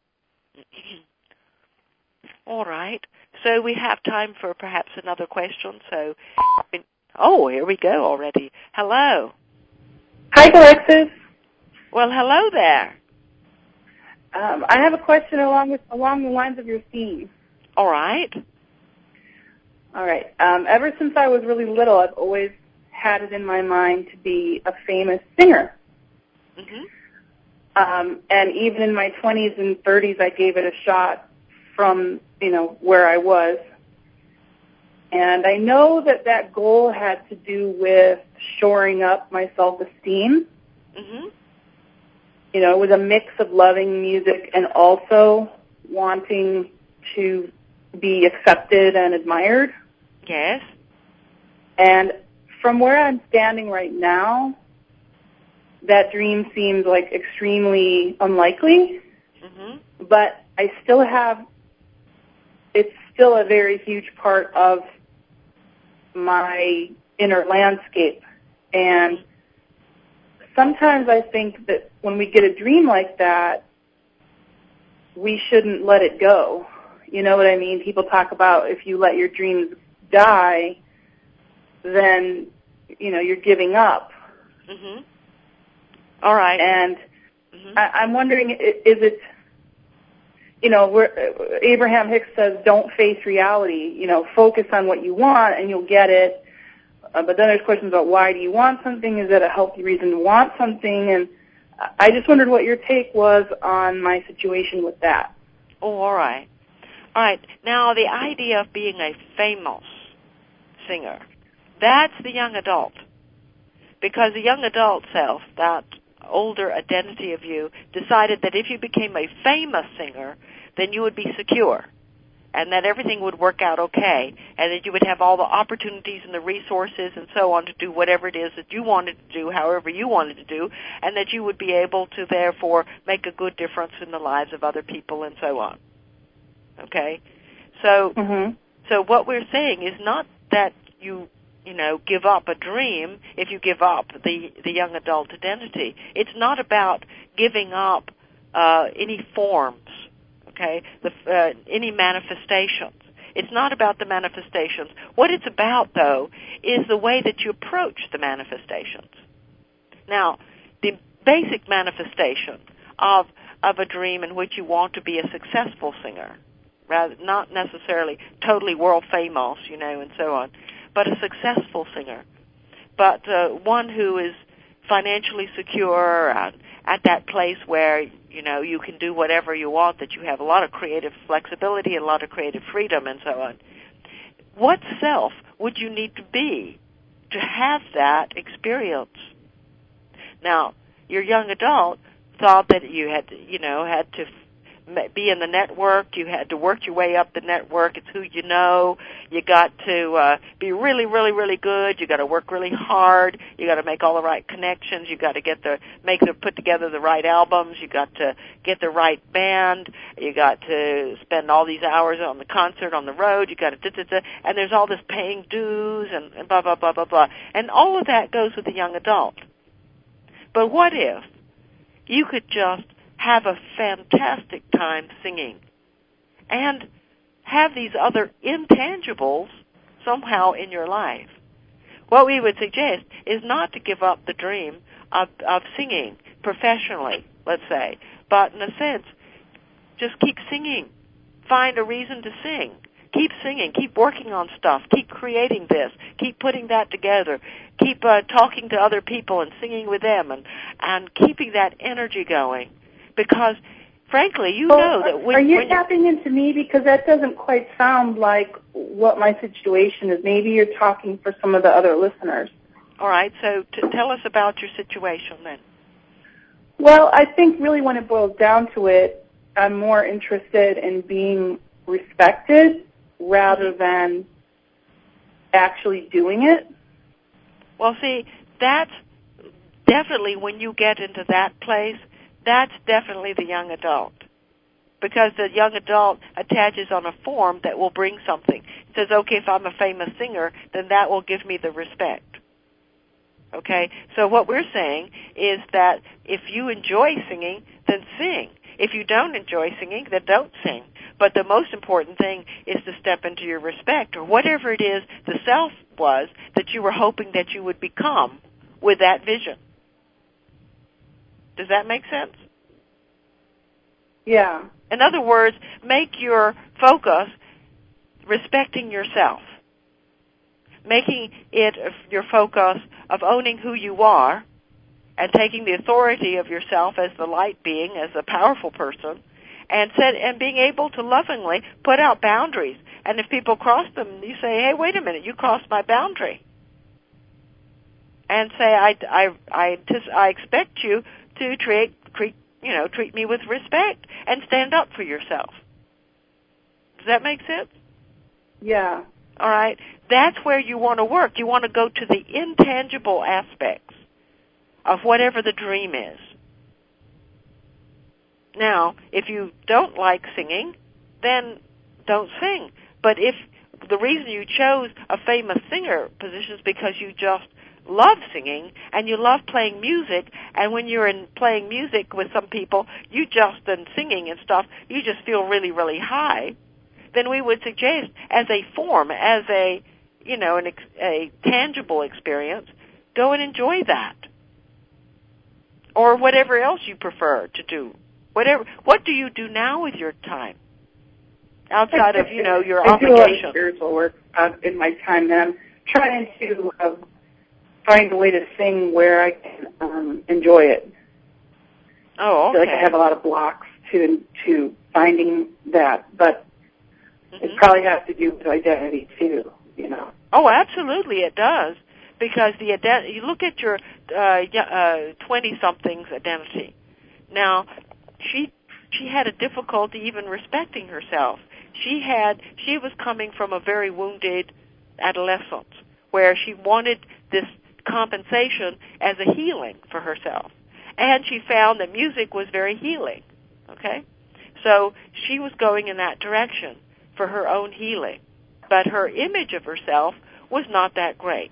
[SPEAKER 2] All right, so we have time for perhaps another question. So, oh, here we go already. Hello.
[SPEAKER 4] Hi, Galexis.
[SPEAKER 2] Well, hello there.
[SPEAKER 4] Um, I have a question along with along the lines of your theme.
[SPEAKER 2] All right.
[SPEAKER 4] All right. Um, ever since I was really little, I've always had it in my mind to be a famous singer.
[SPEAKER 2] Mm-hmm.
[SPEAKER 4] Um, and even in my twenties and thirties, I gave it a shot from, you know, where I was. And I know that that goal had to do with shoring up my self-esteem.
[SPEAKER 2] Mm-hmm.
[SPEAKER 4] You know, it was a mix of loving music and also wanting to be accepted and admired.
[SPEAKER 2] Yes.
[SPEAKER 4] And from where I'm standing right now, that dream seems like extremely unlikely.
[SPEAKER 2] Mm-hmm.
[SPEAKER 4] But I still have, it's still a very huge part of my inner landscape. And sometimes I think that when we get a dream like that, we shouldn't let it go. You know what I mean? People talk about if you let your dreams die, then, you know, you're giving up.
[SPEAKER 2] Mm-hmm. All right.
[SPEAKER 4] And
[SPEAKER 2] mm-hmm.
[SPEAKER 4] I, I'm wondering, is it, you know, where Abraham Hicks says, don't face reality. You know, focus on what you want and you'll get it. Uh, but then there's questions about why do you want something? Is that a healthy reason to want something? And I just wondered what your take was on my situation with that.
[SPEAKER 2] Oh, all right. All right. Now, the idea of being a famous singer, that's the young adult. Because the young adult self, that older identity of you, decided that if you became a famous singer, then you would be secure and that everything would work out okay and that you would have all the opportunities and the resources and so on to do whatever it is that you wanted to do, however you wanted to do, and that you would be able to therefore make a good difference in the lives of other people and so on. Okay? So,
[SPEAKER 4] mm-hmm.
[SPEAKER 2] so what we're saying is not that you you know, give up a dream if you give up the, the young adult identity. It's not about giving up uh, any forms, okay, the, uh, any manifestations. It's not about the manifestations. What it's about, though, is the way that you approach the manifestations. Now, the basic manifestation of, of a dream in which you want to be a successful singer, rather not necessarily totally world famous, you know, and so on, but a successful singer, but uh, one who is financially secure, uh, at that place where, you know, you can do whatever you want, that you have a lot of creative flexibility and a lot of creative freedom and so on. What self would you need to be to have that experience? Now, your young adult thought that you had, you know, had to be in the network, you had to work your way up the network, it's who you know, you got to uh, be really, really, really good, you got to work really hard, you got to make all the right connections, you got to get the, make the, put together the right albums, you got to get the right band, you got to spend all these hours on the concert, on the road, you got to, da, da, da, and there's all this paying dues and, and blah, blah, blah, blah, blah. And all of that goes with the young adult. But what if you could just have a fantastic time singing and have these other intangibles somehow in your life? What we would suggest is not to give up the dream of, of singing professionally, let's say. But in a sense, just keep singing. Find a reason to sing. Keep singing. Keep working on stuff. Keep creating this. Keep putting that together. Keep uh, talking to other people and singing with them and, and keeping that energy going. Because, frankly, you
[SPEAKER 4] well,
[SPEAKER 2] know that when...
[SPEAKER 4] Are you
[SPEAKER 2] when
[SPEAKER 4] tapping into me? Because that doesn't quite sound like what my situation is. Maybe you're talking for some of the other listeners.
[SPEAKER 2] All right, so to tell us about your situation then.
[SPEAKER 4] Well, I think really when it boils down to it, I'm more interested in being respected rather than actually doing it.
[SPEAKER 2] Well, see, that's definitely when you get into that place, that's definitely the young adult. Because the young adult attaches on a form that will bring something. It says, okay, if I'm a famous singer, then that will give me the respect. Okay? So what we're saying is that if you enjoy singing, then sing. If you don't enjoy singing, then don't sing. But the most important thing is to step into your respect, or whatever it is the self was that you were hoping that you would become with that vision. Does that make sense?
[SPEAKER 4] Yeah.
[SPEAKER 2] In other words, make your focus respecting yourself, making it your focus of owning who you are and taking the authority of yourself as the light being, as a powerful person, and set, and being able to lovingly put out boundaries. And if people cross them, you say, hey, wait a minute, you crossed my boundary. And say, I, I, I, I expect you to treat, treat, you know, treat me with respect and stand up for yourself. Does that make sense?
[SPEAKER 4] Yeah.
[SPEAKER 2] All right. That's where you want to work. You want to go to the intangible aspects of whatever the dream is. Now, if you don't like singing, then don't sing. But if the reason you chose a famous singer position is because you just love singing and you love playing music, and when you're in playing music with some people, you just, and singing and stuff, you just feel really, really high, then we would suggest as a form, as a, you know, an ex- a tangible experience, go and enjoy that. Or whatever else you prefer to do. Whatever. What do you do now with your time? Outside of, you know, your
[SPEAKER 4] I
[SPEAKER 2] obligation.
[SPEAKER 4] do a lot of spiritual work uh, in my time, and I'm trying to uh, find a way to sing where I can um, enjoy it.
[SPEAKER 2] Oh, okay.
[SPEAKER 4] I feel like I have a lot of blocks to to finding that, but mm-hmm. it probably has to do with identity too, you know.
[SPEAKER 2] Oh, absolutely, it does. Because the ident- you look at your twenty-something's uh, identity. Now, she she had a difficulty even respecting herself. She had she was coming from a very wounded adolescence, where she wanted this compensation as a healing for herself, and she found that music was very healing. Okay, so she was going in that direction for her own healing, but her image of herself was not that great.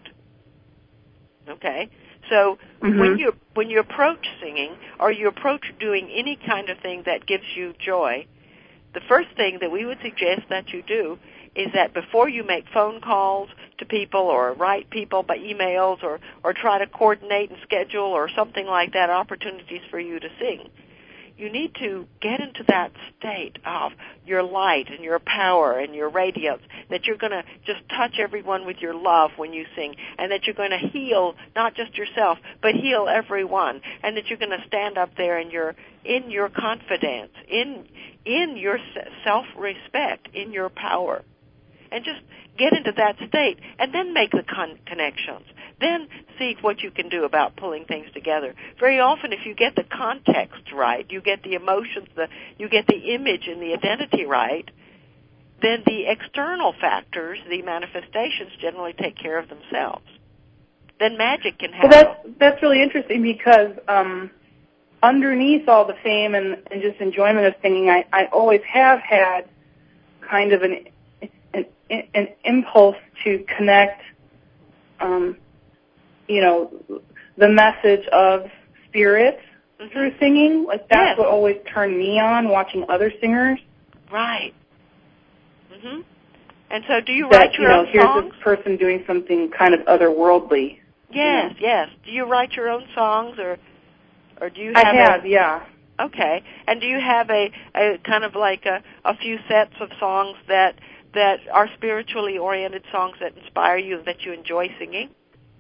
[SPEAKER 2] Okay, so mm-hmm. when you when you approach singing or you approach doing any kind of thing that gives you joy, the first thing that we would suggest that you do is that before you make phone calls to people or write people by emails or, or try to coordinate and schedule or something like that, opportunities for you to sing, you need to get into that state of your light and your power and your radiance, that you're going to just touch everyone with your love when you sing, and that you're going to heal not just yourself, but heal everyone, and that you're going to stand up there and you're in your confidence, in in your self-respect, in your power. And just get into that state, and then make the con- connections. Then see what you can do about pulling things together. Very often, if you get the context right, you get the emotions, the you get the image and the identity right, then the external factors, the manifestations, generally take care of themselves. Then magic can happen.
[SPEAKER 4] Well, that's that's really interesting, because um, underneath all the fame and, and just enjoyment of singing, I, I always have had kind of an an, an impulse to connect, um, you know, the message of spirit mm-hmm. through singing. Like that's yes. what always turned me on, watching other singers.
[SPEAKER 2] Right. Mhm. And so, do you
[SPEAKER 4] that,
[SPEAKER 2] write your
[SPEAKER 4] you know,
[SPEAKER 2] own
[SPEAKER 4] here's
[SPEAKER 2] songs?
[SPEAKER 4] this person doing something kind of otherworldly.
[SPEAKER 2] Yes,
[SPEAKER 4] you know?
[SPEAKER 2] yes. Do you write your own songs, or or do you have?
[SPEAKER 4] I have,
[SPEAKER 2] a,
[SPEAKER 4] yeah.
[SPEAKER 2] Okay. And do you have a, a kind of like a, a few sets of songs that that are spiritually oriented songs that inspire you, that you enjoy singing?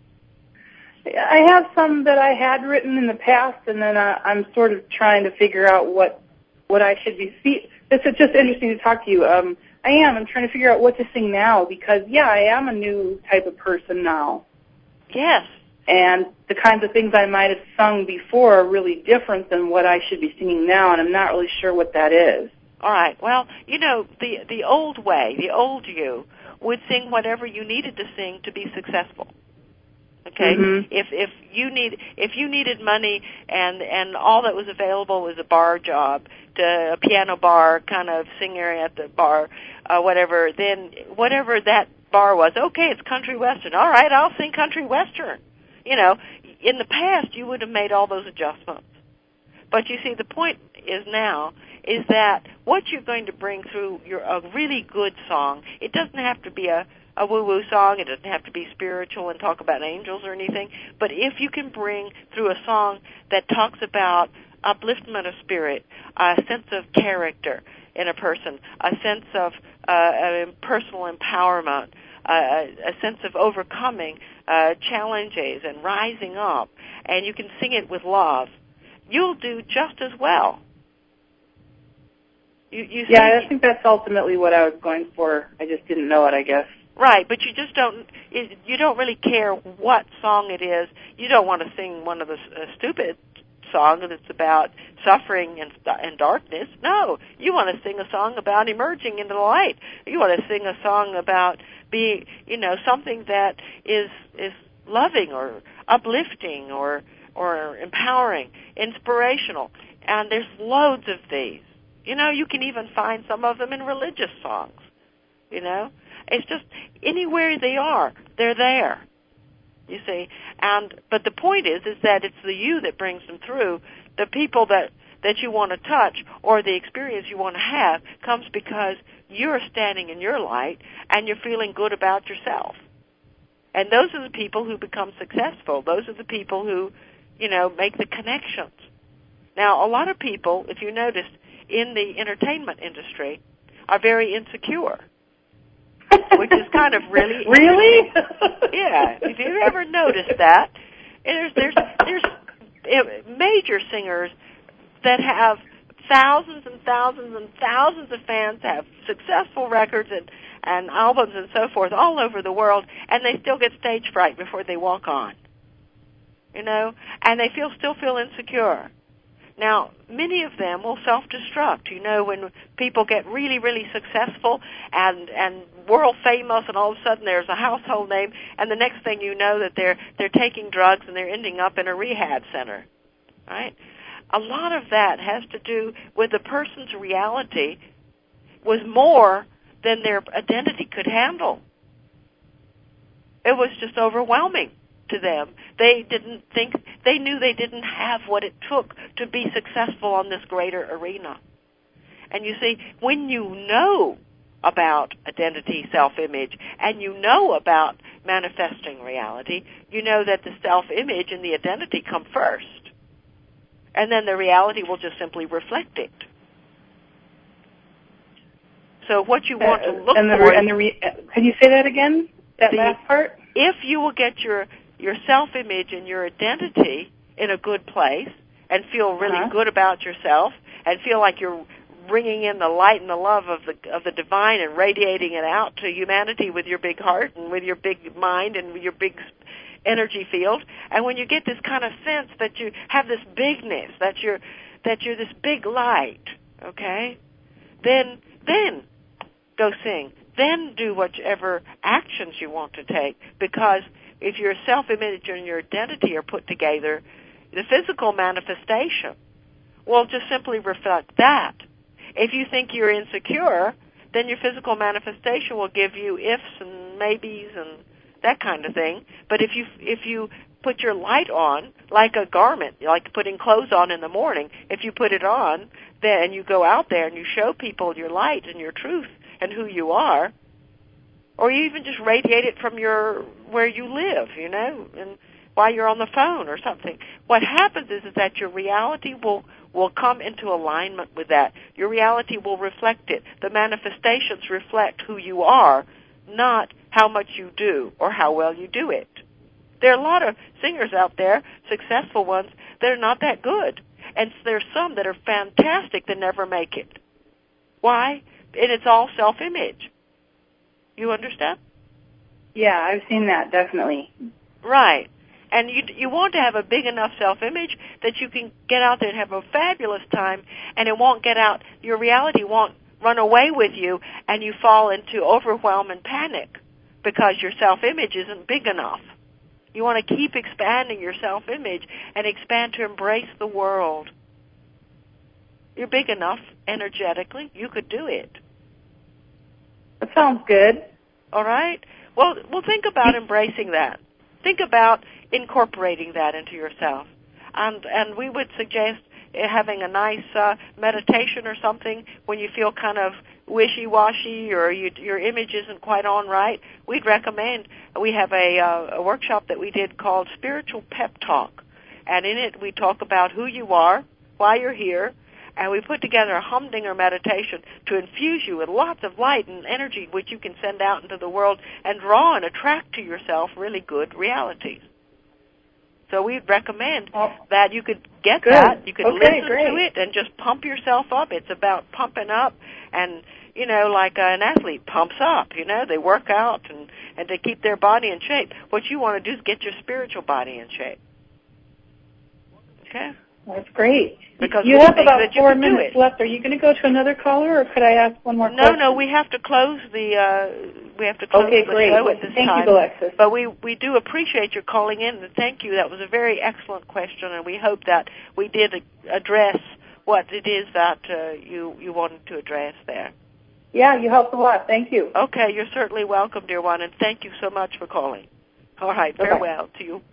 [SPEAKER 4] I have some that I had written in the past, and then uh, I'm sort of trying to figure out what what I should be. See, this is just interesting to talk to you. Um, I am. I'm trying to figure out what to sing now because, yeah, I am a new type of person now.
[SPEAKER 2] Yes.
[SPEAKER 4] And the kinds of things I might have sung before are really different than what I should be singing now, and I'm not really sure what that is.
[SPEAKER 2] All right. Well, you know, the the old way, the old you, would sing whatever you needed to sing to be successful. Okay?
[SPEAKER 4] Mm-hmm.
[SPEAKER 2] If if you need if you needed money and and all that was available was a bar job, to a piano bar kind of singer at the bar, uh, whatever, then whatever that bar was, okay, it's country western. All right, I'll sing country western. You know, in the past you would have made all those adjustments. But you see, the point is now is that what you're going to bring through your a really good song, it doesn't have to be a, a woo-woo song, it doesn't have to be spiritual and talk about angels or anything, but if you can bring through a song that talks about upliftment of spirit, a sense of character in a person, a sense of uh, uh, personal empowerment, uh, a sense of overcoming uh, challenges and rising up, and you can sing it with love, you'll do just as well. You, you
[SPEAKER 4] yeah, I think that's ultimately what I was going for. I just didn't know it, I guess.
[SPEAKER 2] Right, but you just don't, you don't really care what song it is. You don't want to sing one of the uh, stupid songs that's about suffering and, and darkness. No, you want to sing a song about emerging into the light. You want to sing a song about being, you know, something that is is loving or uplifting or or empowering, inspirational. And there's loads of these. You know, you can even find some of them in religious songs, you know. It's just anywhere they are, they're there, you see. And but the point is, is that it's the you that brings them through. The people that, that you want to touch or the experience you want to have comes because you're standing in your light and you're feeling good about yourself. And those are the people who become successful. Those are the people who, you know, make the connections. Now, a lot of people, if you noticed, in the entertainment industry are very insecure, which is kind of really
[SPEAKER 4] really
[SPEAKER 2] yeah. If you've ever noticed that, there's there's there's major singers that have thousands and thousands and thousands of fans, have successful records and and albums and so forth all over the world, and they still get stage fright before they walk on. You know, and they feel still feel insecure. Now, many of them will self-destruct. You know, when people get really, really successful and and world famous, and all of a sudden there's a household name, and the next thing you know that they're they're taking drugs and they're ending up in a rehab center, right? A lot of that has to do with the person's reality was more than their identity could handle. It was just overwhelming to them. They didn't think, they knew they didn't have what it took to be successful on this greater arena. And you see, when you know about identity, self-image, and you know about manifesting reality, you know that the self-image and the identity come first. And then the reality will just simply reflect it. So what you want to look
[SPEAKER 4] and the,
[SPEAKER 2] for...
[SPEAKER 4] And the re, can you say that again, that
[SPEAKER 2] the,
[SPEAKER 4] last part?
[SPEAKER 2] If you will get your your self-image and your identity in a good place and feel really uh-huh. good about yourself and feel like you're bringing in the light and the love of the of the divine and radiating it out to humanity with your big heart and with your big mind and with your big energy field, and when you get this kind of sense that you have this bigness, that you're that you're this big light, okay, then then go sing. Then do whichever actions you want to take, because if your self-image and your identity are put together, the physical manifestation will just simply reflect that. If you think you're insecure, then your physical manifestation will give you ifs and maybes and that kind of thing. But if you if you put your light on, like a garment, like putting clothes on in the morning, if you put it on, then you go out there and you show people your light and your truth and who you are, or you even just radiate it from your where you live, you know, and while you're on the phone or something. What happens is, is that your reality will will come into alignment with that. Your reality will reflect it. The manifestations reflect who you are, not how much you do or how well you do it. There are a lot of singers out there, successful ones, that are not that good. And there's some that are fantastic that never make it. Why? And it's all self-image. You understand?
[SPEAKER 4] Yeah, I've seen that, definitely.
[SPEAKER 2] Right. And you you want to have a big enough self-image that you can get out there and have a fabulous time, and it won't get out, your reality won't run away with you, and you fall into overwhelm and panic because your self-image isn't big enough. You want to keep expanding your self-image and expand to embrace the world. You're big enough energetically. You could do it.
[SPEAKER 4] That sounds good.
[SPEAKER 2] All right? Well, well, think about embracing that. Think about incorporating that into yourself. And and we would suggest having a nice uh, meditation or something when you feel kind of wishy-washy or you, your image isn't quite on right. We'd recommend, we have a, uh, a workshop that we did called Spiritual Pep Talk. And in it we talk about who you are, why you're here, and we put together a humdinger meditation to infuse you with lots of light and energy which you can send out into the world and draw and attract to yourself really good realities. So we'd recommend oh, that you could get
[SPEAKER 4] good.
[SPEAKER 2] that, you could
[SPEAKER 4] okay,
[SPEAKER 2] listen
[SPEAKER 4] great.
[SPEAKER 2] to it and just pump yourself up. It's about pumping up and, you know, like an athlete pumps up, you know, they work out and, and they keep their body in shape. What you want to do is get your spiritual body in shape. Okay?
[SPEAKER 4] That's great.
[SPEAKER 2] Because
[SPEAKER 4] you have about
[SPEAKER 2] you
[SPEAKER 4] four minutes left. Are you going to go to another caller, or could I ask one more
[SPEAKER 2] no,
[SPEAKER 4] question?
[SPEAKER 2] No, no. We have to close the uh, we have to close
[SPEAKER 4] okay,
[SPEAKER 2] the
[SPEAKER 4] great.
[SPEAKER 2] show at this
[SPEAKER 4] thank
[SPEAKER 2] time.
[SPEAKER 4] Thank you, Alexis.
[SPEAKER 2] But we we do appreciate your calling in, and thank you. That was a very excellent question, and we hope that we did address what it is that uh, you you wanted to address there.
[SPEAKER 4] Yeah, you helped a lot. Thank you.
[SPEAKER 2] Okay, you're certainly welcome, dear one, and thank you so much for calling. All right,
[SPEAKER 4] Bye-bye.
[SPEAKER 2] farewell to you.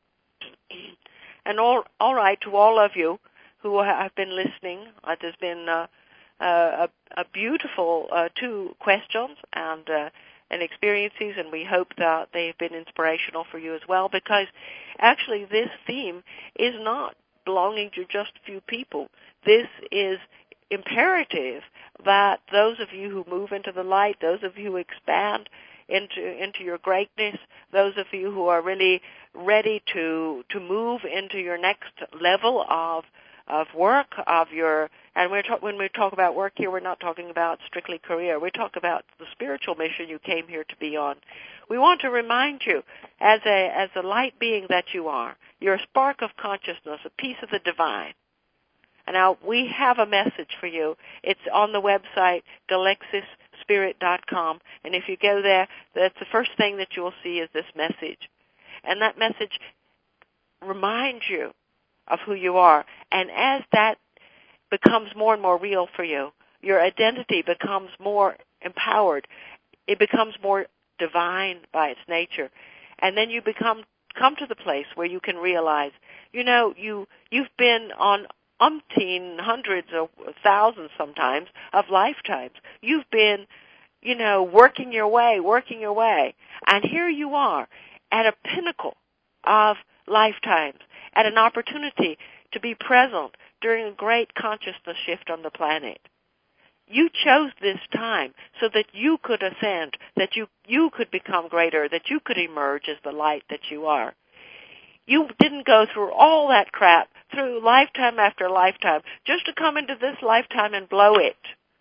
[SPEAKER 2] And all all right to all of you who have been listening. Uh, there's been uh, uh, a, a beautiful uh, two questions and uh, and experiences, and we hope that they've been inspirational for you as well, because actually this theme is not belonging to just a few people. This is imperative that those of you who move into the light, those of you who expand into into your greatness, those of you who are really ready to to move into your next level of of work, of your, and we're talk, when we talk about work here, we're not talking about strictly career. We talk about the spiritual mission you came here to be on. We want to remind you, as a as a light being that you are, you're a spark of consciousness, a piece of the divine. And now we have a message for you. It's on the website, galexis spirit dot com, and if you go there, that's the first thing that you'll see is this message. And that message reminds you of who you are. And as that becomes more and more real for you, your identity becomes more empowered. It becomes more divine by its nature. And then you become come to the place where you can realize, you know, you you've been on umpteen, hundreds or thousands sometimes of lifetimes. You've been, you know, working your way, working your way. And here you are at a pinnacle of lifetimes, at an opportunity to be present during a great consciousness shift on the planet. You chose this time so that you could ascend, that you, you could become greater, that you could emerge as the light that you are. You didn't go through all that crap, through lifetime after lifetime, just to come into this lifetime and blow it.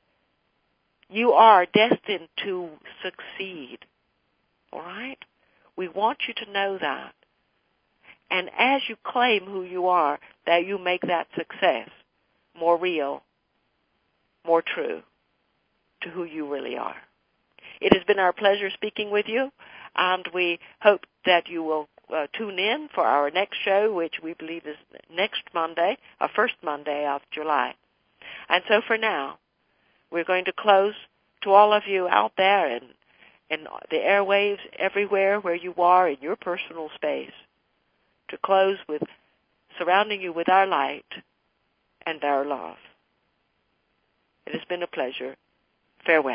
[SPEAKER 2] You are destined to succeed. All right? We want you to know that. And as you claim who you are, that you make that success more real, more true to who you really are. It has been our pleasure speaking with you, and we hope that you will uh, tune in for our next show, which we believe is next Monday, our first Monday of July. And so for now, we're going to close to all of you out there in, in the airwaves everywhere where you are in your personal space, to close with surrounding you with our light and our love. It has been a pleasure. Farewell.